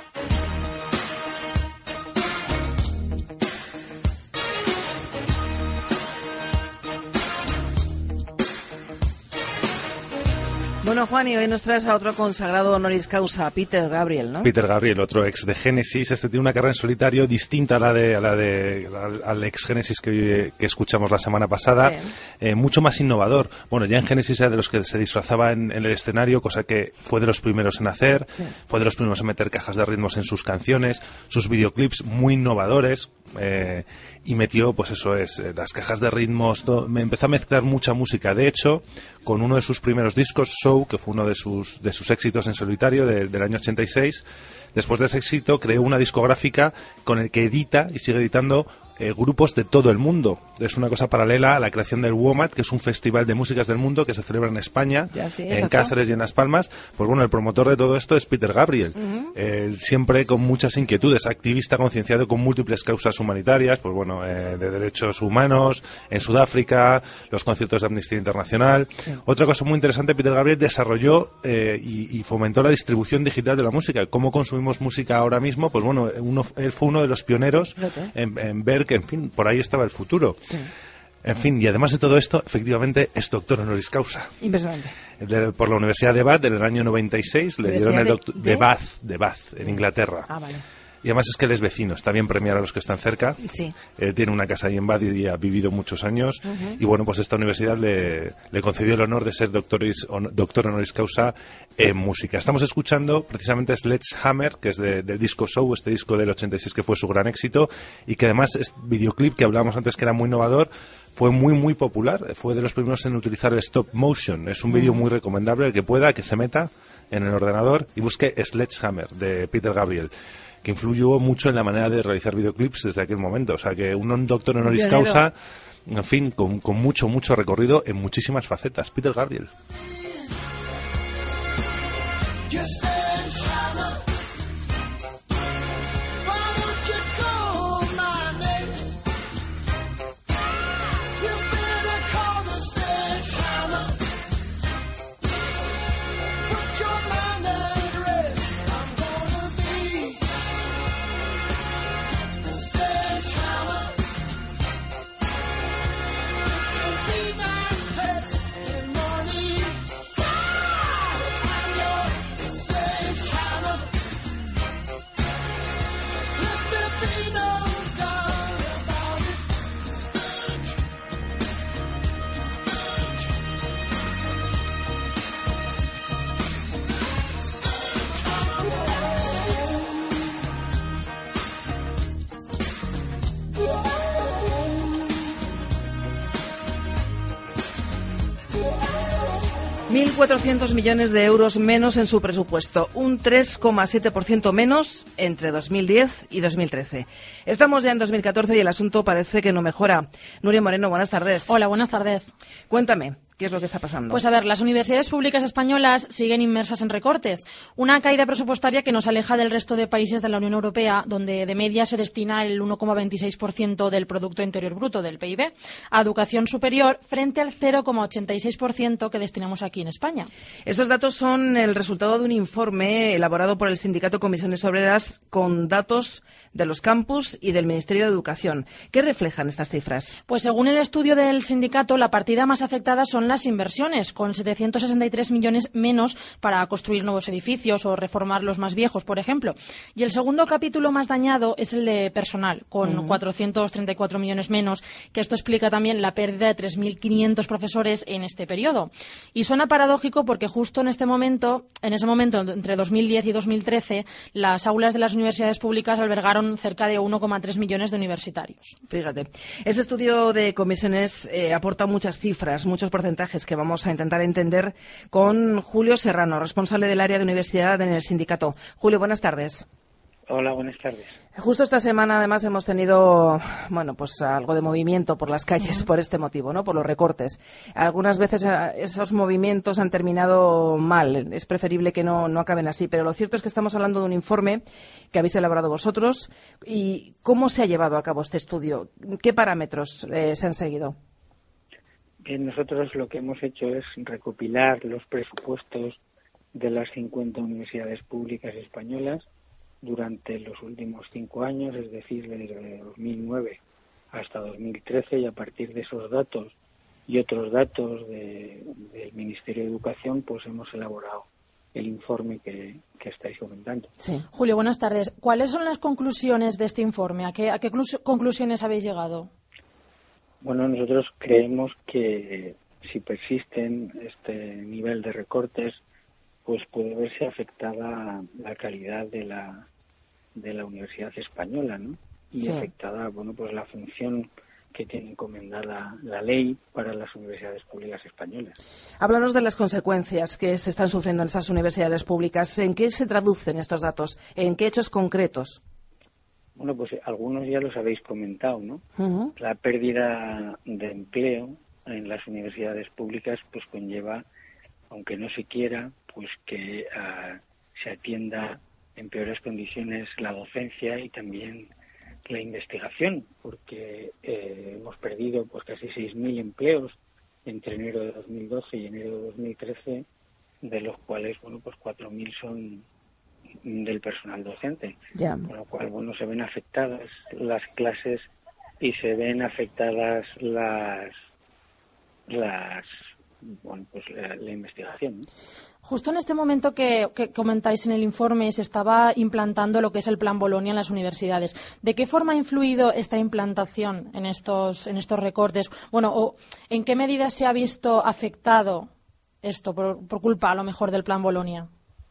Bueno, Juan, y hoy nos traes a otro consagrado honoris causa, Peter Gabriel, ¿no? Peter Gabriel, otro ex de Genesis. Este tiene una carrera en solitario distinta a la de, a la de al, al ex Genesis que, que escuchamos la semana pasada, sí. eh, mucho más innovador. Bueno, ya en Genesis era de los que se disfrazaba en, en el escenario, cosa que fue de los primeros en hacer, sí. fue de los primeros en meter cajas de ritmos en sus canciones, sus videoclips muy innovadores, eh, y metió, pues eso es, eh, las cajas de ritmos, todo, me empezó a mezclar mucha música. De hecho, con uno de sus primeros discos, Show, que fue uno de sus de sus éxitos en solitario de, del año ochenta y seis, después de ese éxito creó una discográfica con el que edita y sigue editando eh, grupos de todo el mundo. Es una cosa paralela a la creación del WOMAD, que es un festival de músicas del mundo que se celebra en España, ya, sí, en Cáceres y en Las Palmas. Pues bueno, el promotor de todo esto es Peter Gabriel, uh-huh. eh, siempre con muchas inquietudes, activista concienciado con múltiples causas humanitarias, pues bueno, eh, de derechos humanos, en Sudáfrica, los conciertos de Amnistía Internacional. Sí. Otra cosa muy interesante, Peter Gabriel desarrolló eh, y, y fomentó la distribución digital de la música. ¿Cómo consumimos música ahora mismo? Pues bueno, uno, él fue uno de los pioneros en, en ver que, en fin, por ahí estaba el futuro. Sí. En fin, y además de todo esto, efectivamente es doctor honoris causa. Impresionante. De, por la Universidad de Bath, en el año noventa y seis, le dieron el doctor de, de Bath, de Bath, en Inglaterra. Ah, vale. Y además es que él es vecino, está bien premiar a los que están cerca. Sí. Eh, tiene una casa ahí en Bath y ha vivido muchos años. Uh-huh. Y bueno, pues esta universidad le, le concedió el honor de ser doctoris, on, doctor honoris causa en música. Estamos escuchando precisamente Sledgehammer, que es de, del disco Show, este disco del ochenta y seis que fue su gran éxito, y que además este videoclip que hablábamos antes que era muy innovador, fue muy muy popular, fue de los primeros en utilizar el stop motion. Es un vídeo muy recomendable, el que pueda, que se meta en el ordenador y busque Sledgehammer de Peter Gabriel, que influyó mucho en la manera de realizar videoclips desde aquel momento. O sea, que un doctor honoris causa, en fin, con, con mucho, mucho recorrido en muchísimas facetas. Peter Gabriel. mil cuatrocientos millones de euros menos en su presupuesto, un tres coma siete por ciento menos entre dos mil diez y dos mil trece. Estamos ya en dos mil catorce y el asunto parece que no mejora. Nuria Moreno, buenas tardes. Hola, buenas tardes. Cuéntame, ¿qué es lo que está pasando? Pues a ver, las universidades públicas españolas siguen inmersas en recortes. Una caída presupuestaria que nos aleja del resto de países de la Unión Europea, donde de media se destina el uno coma veintiséis por ciento del Producto Interior Bruto, del P I B, a educación superior, frente al cero coma ochenta y seis por ciento que destinamos aquí en España. Estos datos son el resultado de un informe elaborado por el Sindicato Comisiones Obreras con datos de los campus y del Ministerio de Educación. ¿Qué reflejan estas cifras? Pues según el estudio del sindicato, la partida más afectada son las inversiones, con setecientos sesenta y tres millones menos para construir nuevos edificios o reformar los más viejos, por ejemplo. Y el segundo capítulo más dañado es el de personal, con uh-huh. cuatrocientos treinta y cuatro millones menos, que esto explica también la pérdida de tres mil quinientos profesores en este periodo. Y suena paradójico porque justo en este momento, en ese momento, entre dos mil diez y dos mil trece, las aulas de las universidades públicas albergaron cerca de uno coma tres millones de universitarios. Fíjate, ese estudio de comisiones eh, aporta muchas cifras, muchos porcentajes que vamos a intentar entender con Julio Serrano, responsable del área de universidad en el sindicato. Julio, buenas tardes. Hola, buenas tardes. Justo esta semana, además, hemos tenido, bueno, pues algo de movimiento por las calles por este motivo, ¿no? Por los recortes. Algunas veces esos movimientos han terminado mal. Es preferible que no, no acaben así. Pero lo cierto es que estamos hablando de un informe que habéis elaborado vosotros. ¿Y cómo se ha llevado a cabo este estudio? ¿Qué parámetros eh, se han seguido? Bien, nosotros lo que hemos hecho es recopilar los presupuestos de las cincuenta universidades públicas españolas durante los últimos cinco años, es decir, desde dos mil nueve hasta dos mil trece, y a partir de esos datos y otros datos de, del Ministerio de Educación, pues hemos elaborado el informe que, que estáis comentando. Sí. Julio, buenas tardes. ¿Cuáles son las conclusiones de este informe? ¿A qué, a qué conclusiones habéis llegado? Bueno, nosotros creemos que si persisten este nivel de recortes, pues puede verse afectada la calidad de la de la universidad española, ¿no? Y sí. afectada, bueno, pues la función que tiene encomendada la ley para las universidades públicas españolas. Háblanos de las consecuencias que se están sufriendo en esas universidades públicas. ¿En qué se traducen estos datos? ¿En qué hechos concretos? Bueno, pues algunos ya los habéis comentado, ¿no? Uh-huh. La pérdida de empleo en las universidades públicas pues conlleva, aunque no se quiera, pues que uh, se atienda en peores condiciones la docencia y también la investigación, porque eh, hemos perdido pues casi seis mil empleos entre enero de dos mil doce y enero de dos mil trece, de los cuales, bueno, pues cuatro mil son del personal docente, yeah. con lo cual, bueno, se ven afectadas las clases y se ven afectadas las las bueno, pues la, la investigación, ¿no? Justo en este momento que, que comentáis en el informe se estaba implantando lo que es el Plan Bolonia en las universidades. ¿De qué forma ha influido esta implantación en estos, en estos recortes? Bueno, o ¿en qué medida se ha visto afectado esto por, por culpa, a lo mejor, del Plan Bolonia?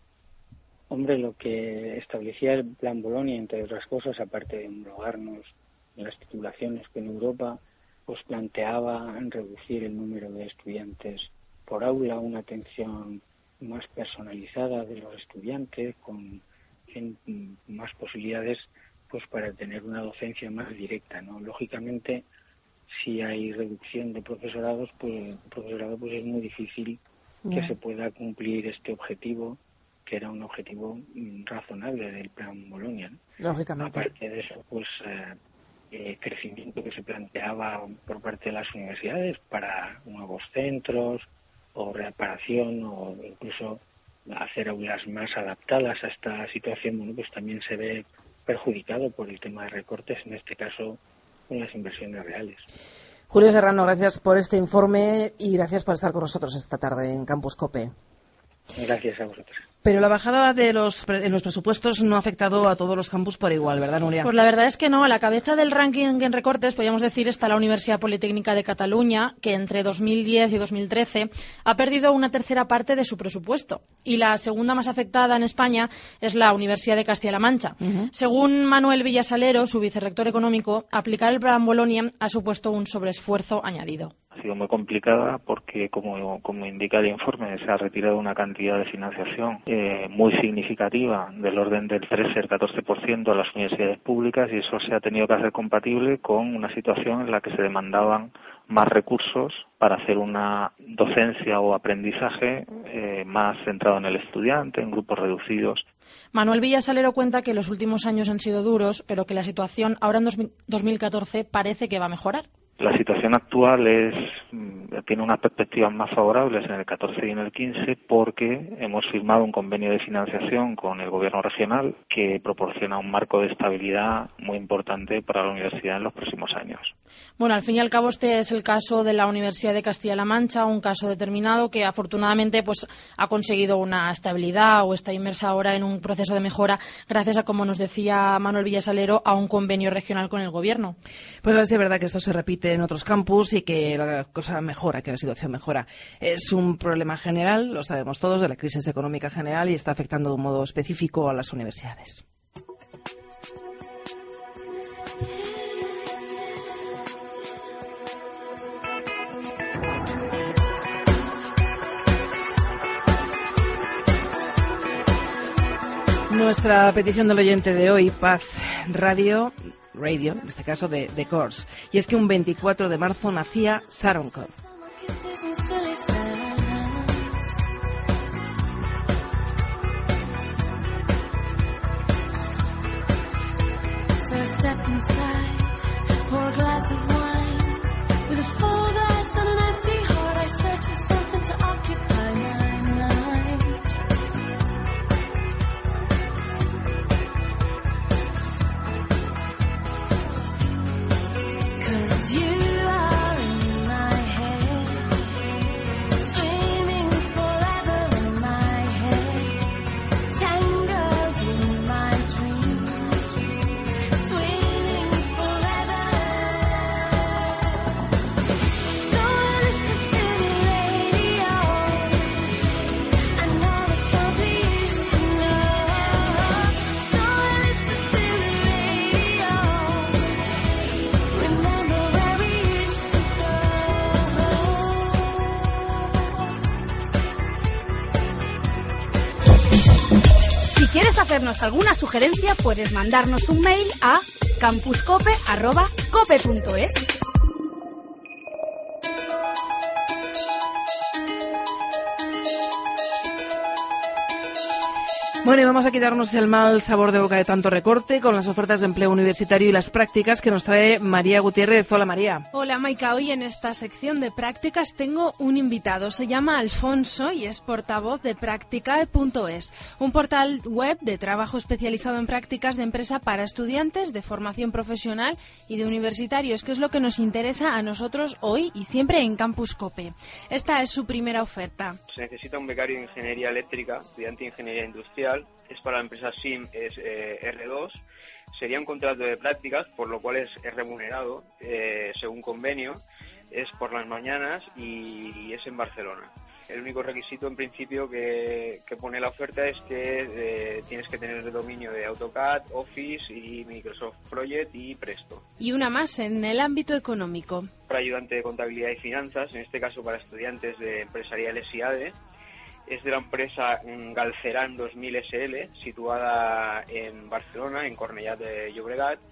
Hombre, lo que establecía el Plan Bolonia, entre otras cosas, aparte de homologarnos en las titulaciones que en Europa, pues planteaba reducir el número de estudiantes por aula, una atención más personalizada de los estudiantes, con en, más posibilidades pues para tener una docencia más directa, ¿no? Lógicamente, si hay reducción de profesorados, pues profesorado pues es muy difícil que se pueda cumplir este objetivo, que era un objetivo razonable del Plan Bolonia, ¿no? Lógicamente. Aparte de eso, pues eh, eh, crecimiento que se planteaba por parte de las universidades para nuevos centros, o reparación, o incluso hacer aulas más adaptadas a esta situación, bueno, pues también se ve perjudicado por el tema de recortes, en este caso con las inversiones reales. Julio Serrano, gracias por este informe y gracias por estar con nosotros esta tarde en Campus COPE. Gracias a vosotros. Pero la bajada de los, en los presupuestos no ha afectado a todos los campus por igual, ¿verdad, Nuria? Pues la verdad es que no. A la cabeza del ranking en recortes, podríamos decir, está la Universidad Politécnica de Cataluña, que entre dos mil diez y dos mil trece ha perdido una tercera parte de su presupuesto. Y la segunda más afectada en España es la Universidad de Castilla-La Mancha. Uh-huh. Según Manuel Villasalero, su vicerrector económico, aplicar el Plan Bolonia ha supuesto un sobreesfuerzo añadido. Ha sido muy complicada porque, como, como indica el informe, se ha retirado una cantidad de financiación eh, muy significativa, del orden del trece al catorce por ciento a las universidades públicas, y eso se ha tenido que hacer compatible con una situación en la que se demandaban más recursos para hacer una docencia o aprendizaje eh, más centrado en el estudiante, en grupos reducidos. Manuel Villasalero cuenta que los últimos años han sido duros, pero que la situación ahora en dos mil catorce parece que va a mejorar. La situación actual es tiene unas perspectivas más favorables en el catorce y en el quince porque hemos firmado un convenio de financiación con el gobierno regional que proporciona un marco de estabilidad muy importante para la universidad en los próximos años. Bueno, al fin y al cabo este es el caso de la Universidad de Castilla-La Mancha, un caso determinado que afortunadamente pues ha conseguido una estabilidad o está inmersa ahora en un proceso de mejora gracias a, como nos decía Manuel Villasalero, a un convenio regional con el gobierno. Pues es verdad que esto se repite en otros campus y que la cosa mejora, que la situación mejora. Es un problema general, lo sabemos todos, de la crisis económica general y está afectando de un modo específico a las universidades. Nuestra petición del oyente de hoy, Paz Radio, Radio, en este caso de The Course, y es que un veinticuatro de marzo nacía Saronkov. Si quieres hacernos alguna sugerencia, puedes mandarnos un mail a campuscope arroba cope punto es. Bueno, y vamos a quitarnos el mal sabor de boca de tanto recorte con las ofertas de empleo universitario y las prácticas que nos trae María Gutiérrez. Hola, María. Hola, Maika. Hoy en esta sección de prácticas tengo un invitado. Se llama Alfonso y es portavoz de Practicae punto es, un portal web de trabajo especializado en prácticas de empresa para estudiantes de formación profesional y de universitarios, que es lo que nos interesa a nosotros hoy y siempre en Campus Cope. Esta es su primera oferta. Se necesita un becario de ingeniería eléctrica, estudiante de ingeniería industrial. Es para la empresa S I M, es eh, erre dos. Sería un contrato de prácticas, por lo cual es, es remunerado eh, según convenio. Es por las mañanas y, y es en Barcelona. El único requisito en principio que, que pone la oferta es que eh, tienes que tener el dominio de AutoCAD, Office y Microsoft Project y Presto. Y una más en el ámbito económico. Para ayudante de contabilidad y finanzas, en este caso para estudiantes de empresariales y A D E. Es de la empresa Galceran dos mil ese ele, situada en Barcelona, en Cornellà de Llobregat.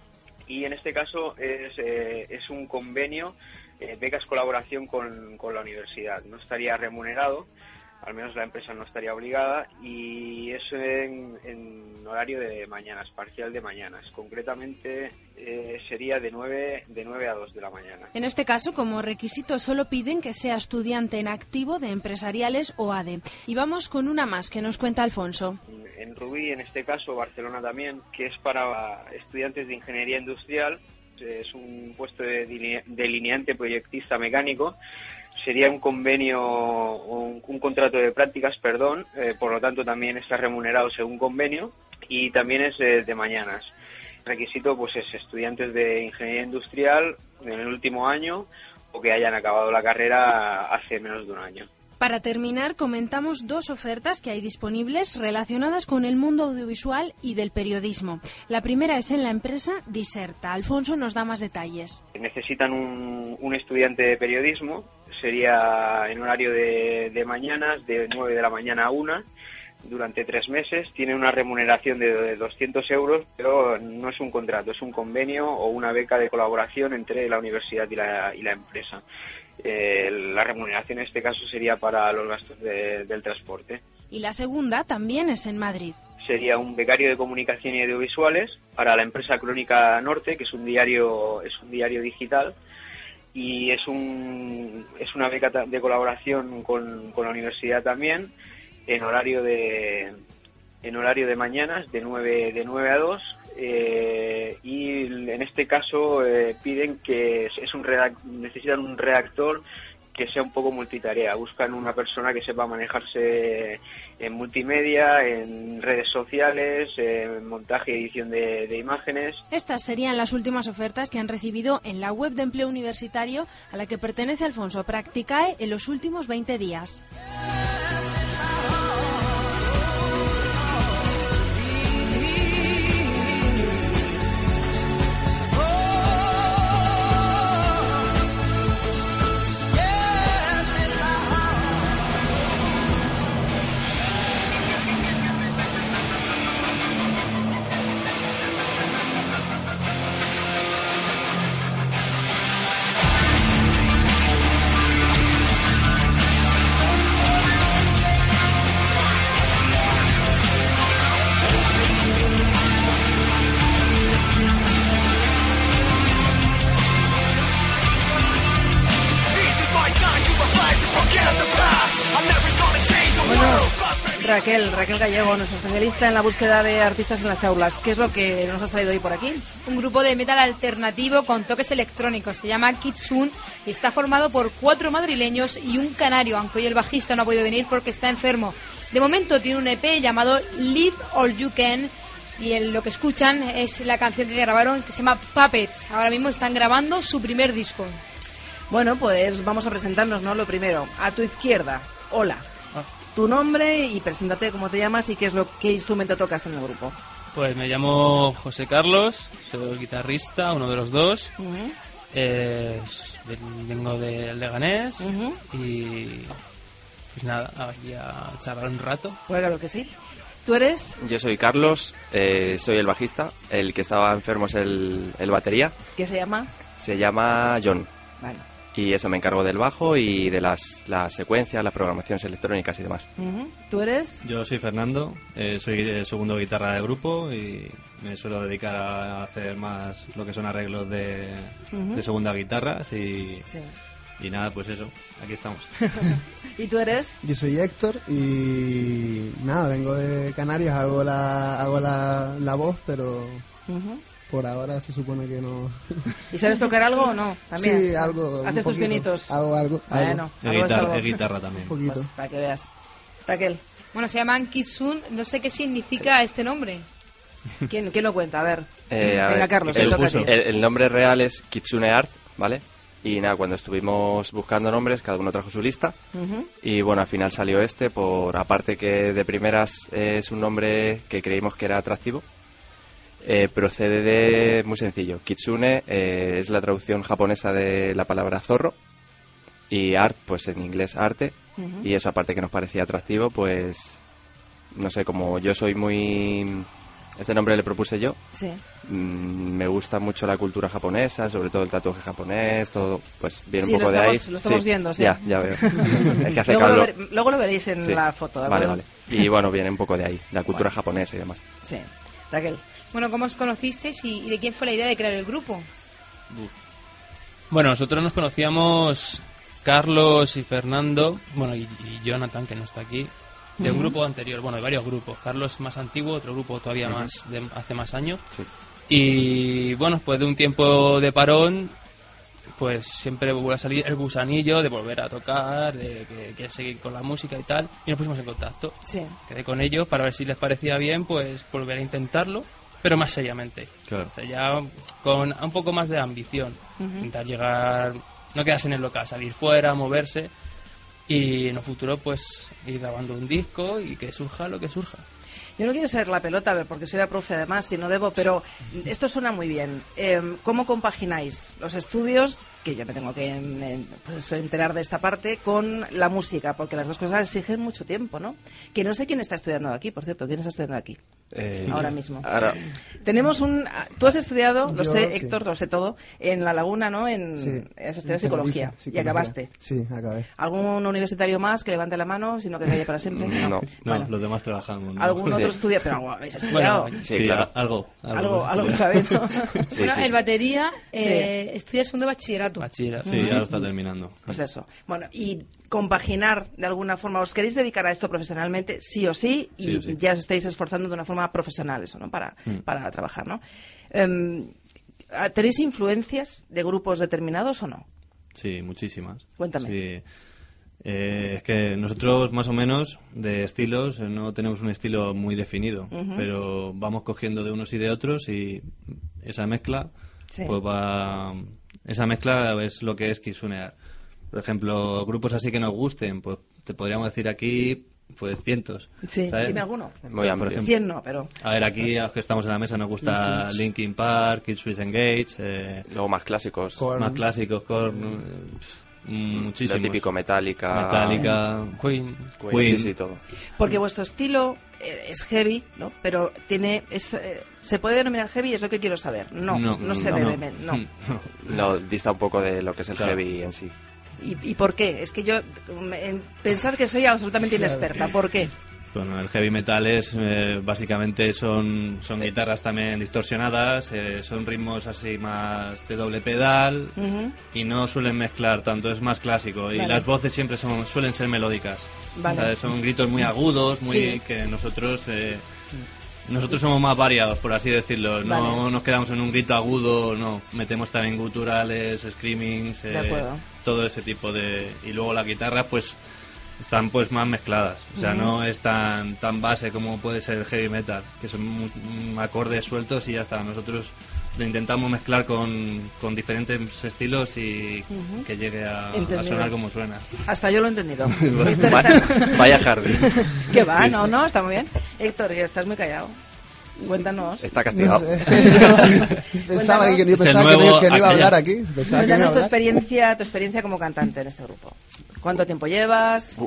Y en este caso es, eh, es un convenio, eh, becas colaboración con, con la universidad. No estaría remunerado, al menos la empresa no estaría obligada, y es en, en horario de mañanas, parcial de mañanas. Concretamente eh, sería de nueve, de nueve a dos de la mañana. En este caso, como requisito, solo piden que sea estudiante en activo de empresariales o A D E. Y vamos con una más que nos cuenta Alfonso. En Rubí, en este caso, Barcelona también, que es para estudiantes de ingeniería industrial. Es un puesto de delineante proyectista mecánico. Sería un convenio, un, un contrato de prácticas, perdón, eh, por lo tanto también está remunerado según convenio y también es eh, de mañanas. Requisito pues es estudiantes de ingeniería industrial en el último año o que hayan acabado la carrera hace menos de un año. Para terminar, comentamos dos ofertas que hay disponibles relacionadas con el mundo audiovisual y del periodismo. La primera es en la empresa Diserta. Alfonso nos da más detalles. Necesitan un, un estudiante de periodismo, sería en horario de, de mañanas, de nueve de la mañana a una, durante tres meses. Tiene una remuneración de doscientos euros, pero no es un contrato, es un convenio o una beca de colaboración entre la universidad y la, y la empresa. Eh, la remuneración en este caso sería para los gastos de, del transporte. Y la segunda también es en Madrid. Sería un becario de comunicación y audiovisuales para la empresa Crónica Norte, que es un diario, es un diario digital, y es un es una beca de colaboración con, con la universidad también, en horario de en horario de mañanas, de nueve de nueve a dos. Eh, y en este caso eh, piden que es un redac- necesitan un redactor que sea un poco multitarea. Buscan una persona que sepa manejarse en multimedia, en redes sociales, en montaje y edición de, de imágenes. Estas serían las últimas ofertas que han recibido en la web de empleo universitario a la que pertenece Alfonso, Practicae, en los últimos veinte días. Raquel, Raquel Gallego, nuestra especialista en la búsqueda de artistas en las aulas. ¿Qué es lo que nos ha salido hoy por aquí? Un grupo de metal alternativo con toques electrónicos. Se llama Kitsun y está formado por cuatro madrileños y un canario, aunque hoy el bajista no ha podido venir porque está enfermo. De momento tiene un E P llamado Live All You Can y el, lo que escuchan es la canción que grabaron que se llama Puppets. Ahora mismo están grabando su primer disco. Bueno, pues vamos a presentarnos, ¿no? Lo primero, a tu izquierda. Hola. Ah. Tu nombre y preséntate cómo te llamas y qué es lo qué instrumento tocas en el grupo. Pues me llamo José Carlos, soy guitarrista, uno de los dos. Uh-huh. eh, vengo de Leganés uh-huh. y pues nada, aquí a charlar un rato. Pues claro que sí. ¿Tú eres? Yo soy Carlos, eh, soy el bajista, el que estaba enfermo es el, el batería. ¿Qué se llama? Se llama John. Vale. Y eso, me encargo del bajo y de las, las secuencias, las programaciones electrónicas y demás. Uh-huh. ¿Tú eres? Yo soy Fernando, eh, soy el segundo guitarra del grupo y me suelo dedicar a hacer más lo que son arreglos de, uh-huh. de segunda guitarras y, sí. y nada, pues eso, aquí estamos. ¿Y tú eres? Yo soy Héctor y nada, vengo de Canarias, hago la, hago la, la voz, pero... Uh-huh. Por ahora se supone que no. ¿Y sabes tocar algo o no? ¿También? Sí, algo. ¿Haces tus pinitos? Hago algo. Bueno, de guitarra, de guitarra también. Un poquito. Pues, para que veas. Raquel. Bueno, se llaman Kitsune. No sé qué significa este nombre. ¿Quién, quién lo cuenta? A ver. Eh, a Venga, ver, Carlos. El, toca el, el nombre real es Kitsune Art, ¿vale? Y nada, cuando estuvimos buscando nombres, cada uno trajo su lista. Uh-huh. Y bueno, al final salió este, por aparte que de primeras eh, es un nombre que creímos que era atractivo. Eh, procede de, muy sencillo, Kitsune eh, es la traducción japonesa de la palabra zorro y art, pues en inglés arte, uh-huh. y eso aparte que nos parecía atractivo, pues no sé, como yo soy muy... Este nombre le propuse yo, sí. mm, me gusta mucho la cultura japonesa, sobre todo el tatuaje japonés, todo, pues viene sí, un poco de estamos, ahí. Lo estamos sí, viendo, sí. Ya, ya veo. Es que hace luego, calor. lo ver, luego lo veréis en sí. la foto, ¿de Vale, acuerdo? vale. Y bueno, viene un poco de ahí, de la cultura bueno. japonesa y demás. Sí. Raquel. Bueno, ¿cómo os conocisteis y, y de quién fue la idea de crear el grupo? Bueno, nosotros nos conocíamos Carlos y Fernando, bueno, y, y Jonathan, que no está aquí, de un uh-huh. grupo anterior, bueno, de varios grupos. Carlos más antiguo, otro grupo todavía uh-huh. más de hace más años. Sí. Y bueno, después de un tiempo de parón, pues siempre vuelve a salir el gusanillo de volver a tocar, de que quieres seguir con la música y tal, y nos pusimos en contacto. Sí. Quedé con ellos para ver si les parecía bien, pues volver a intentarlo, pero más seriamente. Claro. O sea, ya con un poco más de ambición. Uh-huh. Intentar llegar, no quedarse en el local, salir fuera, moverse, y en un futuro pues ir grabando un disco y que surja lo que surja. Yo no quiero ser la pelota, a ver, porque soy la profe además, si no debo, pero esto suena muy bien. Eh, ¿Cómo compagináis los estudios, que yo me tengo que en, pues, enterar de esta parte, con la música? Porque las dos cosas exigen mucho tiempo, ¿no? Que no sé quién está estudiando aquí, por cierto, ¿quién está estudiando aquí? Eh, ahora mismo. Ahora... Tenemos un... Tú has estudiado, lo yo, sé, sí. Héctor, lo sé todo, en La Laguna, ¿no? En, sí. Has estudiado psicología, psicología y acabaste. Sí, acabé. ¿Algún universitario más que levante la mano, sino que calle para siempre? No, no, bueno. no los demás trabajamos. ¿No? ¿Algún sí. otro estudia? Pero algo habéis estudiado. Bueno, sí, sí, claro. algo. Algo, algo, algo sabéis, ¿no? Sí, bueno, sí, el sí. batería eh, sí. estudia segundo bachillerato. Bachillerato. Sí, uh-huh. ya lo está terminando. Pues eso. Bueno, y compaginar de alguna forma, ¿os queréis dedicar a esto profesionalmente? Sí o sí, y sí, sí. ya os estáis esforzando de una forma profesional, eso, ¿no? Para, mm. para trabajar, ¿no? Um, ¿Tenéis influencias de grupos determinados o no? Sí, muchísimas. Cuéntame. Sí. Eh, es que nosotros más o menos de estilos no tenemos un estilo muy definido, uh-huh. pero vamos cogiendo de unos y de otros y esa mezcla, sí. pues va, esa mezcla es lo que es Kitsune. Por ejemplo, grupos así que nos gusten, pues te podríamos decir aquí pues cientos. Sí, ¿sabes? dime alguno. Muy amplio. Cien no, pero... A ver, aquí a los que estamos en la mesa nos gusta sí, sí. Linkin Park, Killswitch Engage, eh, luego más clásicos. Korn. Más clásicos, Korn, eh, muchísimo. Lo típico Metallica. Metallica, Queen. Queen. Queen. Sí, sí, todo. Porque vuestro estilo eh, es heavy, ¿no? Pero tiene... Es, eh, ¿se puede denominar heavy? Es lo que quiero saber. No, no, no se no, debe... No. No. no, dista un poco de lo que es el claro. heavy en sí. ¿Y, ¿Y por qué? Es que yo... En pensar que soy absolutamente inexperta. ¿Por qué? Bueno, el heavy metal es eh, básicamente son son guitarras también distorsionadas, eh, son ritmos así más de doble pedal uh-huh. y no suelen mezclar tanto, es más clásico y vale. las voces siempre son suelen ser melódicas, vale. ¿sabes? Son gritos muy agudos, muy sí. que nosotros eh, nosotros somos más variados, por así decirlo, no vale. nos quedamos en un grito agudo, no, metemos también guturales, screamings, eh, todo ese tipo de y luego la guitarra pues están pues más mezcladas, o sea, uh-huh. no es tan tan base como puede ser el heavy metal, que son muy, muy acordes sueltos y ya está. Nosotros lo intentamos mezclar con, con diferentes estilos y uh-huh. que llegue a, a sonar como suena. Hasta yo lo he entendido. vaya, vaya jardín. ¿Qué va? Sí. No, no, está muy bien. Héctor, ya estás muy callado. Cuéntanos. Está castigado. No sé. pensaba que, yo pensaba que no, que no iba a hablar aquí. Pensaba Cuéntanos que tu experiencia, tu experiencia como cantante en este grupo. ¿Cuánto tiempo llevas?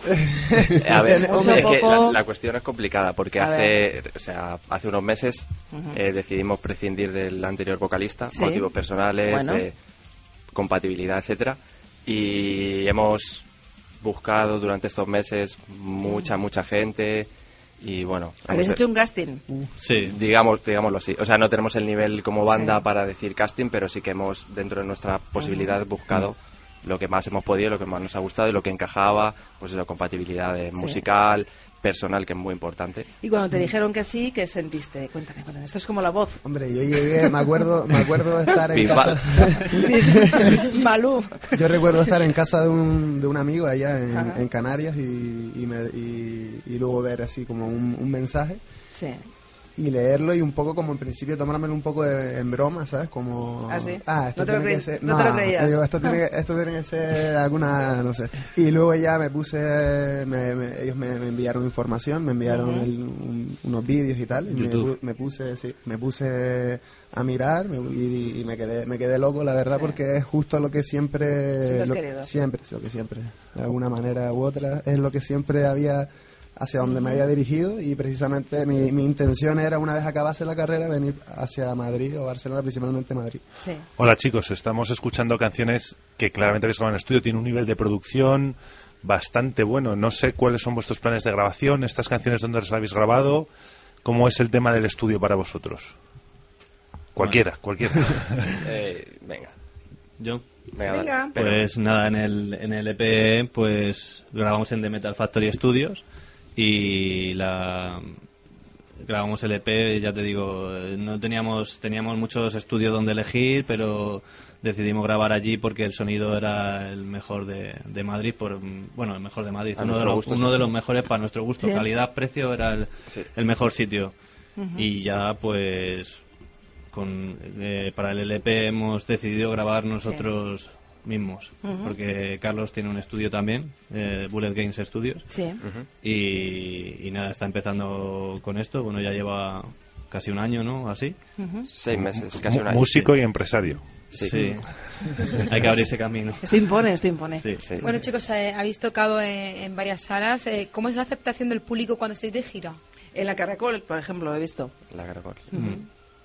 A ver, Mucho, es poco... que la, la cuestión es complicada porque a hace, ver. o sea, hace unos meses uh-huh. eh, decidimos prescindir del anterior vocalista, ¿sí? motivos personales, bueno. eh, compatibilidad, etcétera. y hemos buscado durante estos meses mucha, mucha gente y bueno... ¿Habéis hecho un casting? Sí, digamos, digámoslo así. O sea, no tenemos el nivel como banda Sí. para decir casting, pero sí que hemos, dentro de nuestra posibilidad, buscado lo que más hemos podido, lo que más nos ha gustado y lo que encajaba, pues la compatibilidad de Sí. musical, personal, que es muy importante. Y cuando te dijeron que sí, ¿qué sentiste? Cuéntame, cuéntame. Esto es como La Voz. Hombre, yo llegué, me acuerdo, me acuerdo de estar en Bisbal. casa... Malú. Yo recuerdo estar en casa de un, de un amigo allá en, Ajá. en Canarias y, y, me- y- y luego ver así como un, un mensaje Sí. y leerlo y un poco como en principio tomármelo un poco de- en broma, ¿sabes? Como... ¿Ah, sí? esto ¿No te lo tiene que creí- ser... no te lo creías? digo, esto, tiene que, esto tiene que ser alguna... no sé. Y luego ya me puse... me- me- ellos me, me enviaron información, me enviaron Ujú. el- un- unos vídeos y tal. Y me, YouTube. pu- me puse, sí, me puse a mirar me- y, y me quedé me quedé loco, la verdad, Sí. porque es justo lo que siempre... Siempre has lo- querido. siempre, es lo que siempre, de alguna manera u otra, es lo que siempre había... hacia donde me había dirigido y precisamente mi, mi intención era, una vez acabase la carrera, venir hacia Madrid o Barcelona, principalmente Madrid. Sí. Hola chicos, estamos escuchando canciones que claramente habéis grabado en estudio, tiene un nivel de producción bastante bueno. No sé cuáles son vuestros planes de grabación, estas canciones dónde las habéis grabado, cómo es el tema del estudio para vosotros. Cualquiera, cualquiera. Eh, venga. Yo. Venga, Venga. dale. Pero- Pues nada, en el, en el E P pues grabamos en The Metal Factory Studios y la grabamos el E P, ya te digo, eh, no teníamos teníamos muchos estudios donde elegir, pero decidimos grabar allí porque el sonido era el mejor de, de Madrid, por bueno, el mejor de Madrid, A uno de, nuestro los, gusto, uno sí. de los mejores para nuestro gusto, Sí. calidad-precio era el, Sí. el mejor sitio. Ujú. Y ya pues con eh, para el L P hemos decidido grabar nosotros mismos, Ujú. porque Carlos tiene un estudio también, eh, Bullet Games Studios, Sí. Ujú. y, y nada, está empezando con esto, bueno, ya lleva casi un año, ¿no? Así. Ujú. Seis meses, casi Mu- un año. Músico y empresario. Sí. Sí. Hay que abrir ese camino. Esto impone, esto impone. Sí. Sí. Bueno, chicos, eh, habéis tocado eh, en varias salas. Eh, ¿Cómo es la aceptación del público cuando estáis de gira? En la Caracol, por ejemplo, he visto. La Caracol. Ujú.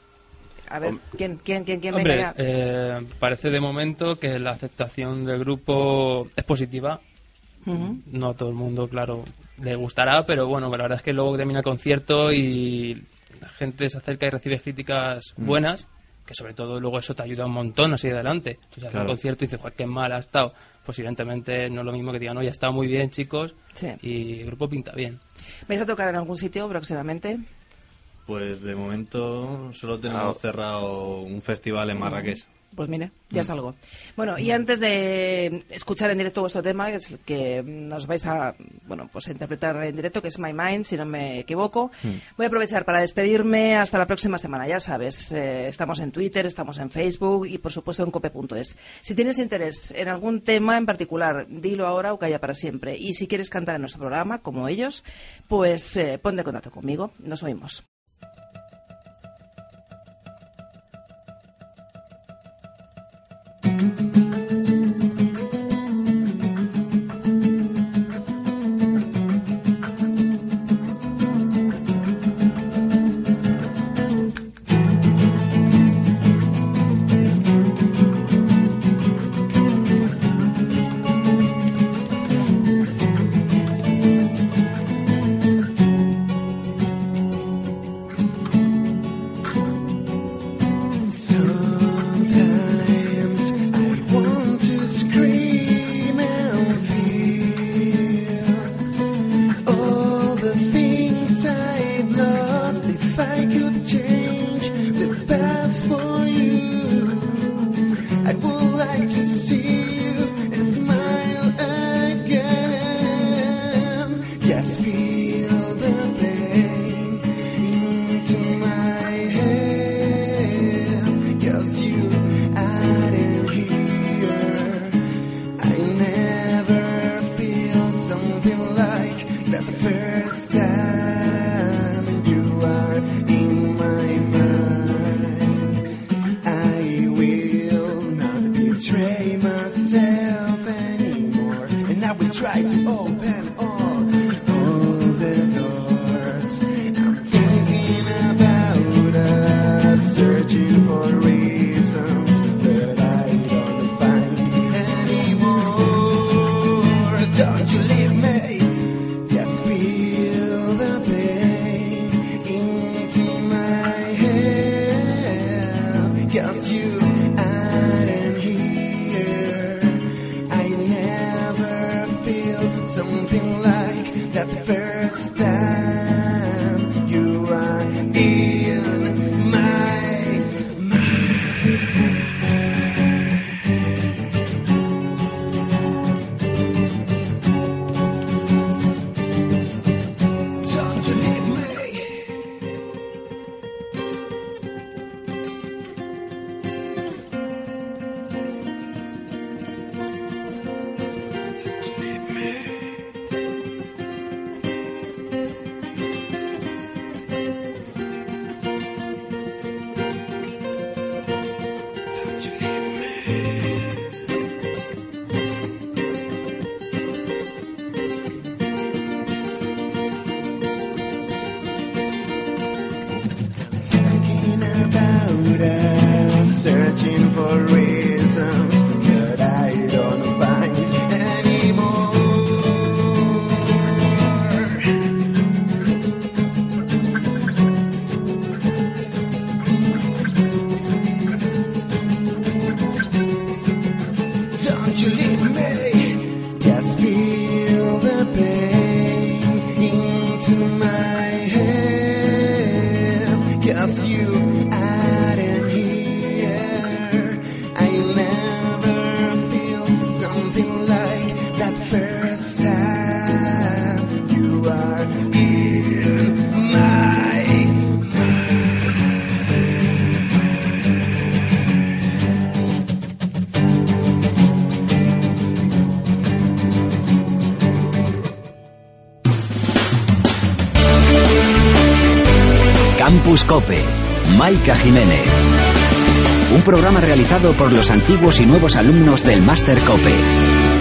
A ver, Hom- ¿quién, quién, quién, quién Hombre, venga ya? eh, parece de momento que la aceptación del grupo es positiva. Ujú. No a todo el mundo, claro, le gustará, pero bueno, la verdad es que luego termina el concierto y la gente se acerca y recibe críticas Mm. buenas, que sobre todo luego eso te ayuda un montón así adelante. Entonces, Claro. el concierto y dices, "Joder, qué mal ha estado". Pues evidentemente no es lo mismo que digan, no, ya ha estado muy bien, chicos, Sí. y el grupo pinta bien. ¿Vais a tocar en algún sitio próximamente? Pues de momento solo tenemos Ah. cerrado un festival en Marrakech. Pues mire, ya es Mm. algo. Bueno, y antes de escuchar en directo vuestro tema, que es el que nos vais a, bueno, pues a interpretar en directo, que es My Mind, si no me equivoco, Mm. voy a aprovechar para despedirme hasta la próxima semana. Ya sabes, eh, estamos en Twitter, estamos en Facebook y por supuesto en cope punto es. Si tienes interés en algún tema en particular, dilo ahora o calla para siempre. Y si quieres cantar en nuestro programa, como ellos, pues eh, ponte en contacto conmigo. Nos oímos. Sometimes I want to scream and feel all the things I've lost. If I could change the past for you, I would like to see you and smile again. Just feel the pain into my head, 'cause you aren't here. I never feel something like that first time you are in my mind. I will not betray myself anymore, and I will try to open all, all the doors. I'm thinking about us, searching for reasons that I don't find anymore. first time you are in my mind. Don't you leave me. About us, searching for reasons that I don't find anymore. Don't you leave me, just feel the pain into my head, 'cause you Campus Cope, Maika Jiménez. Un programa realizado por los antiguos y nuevos alumnos del Máster Cope.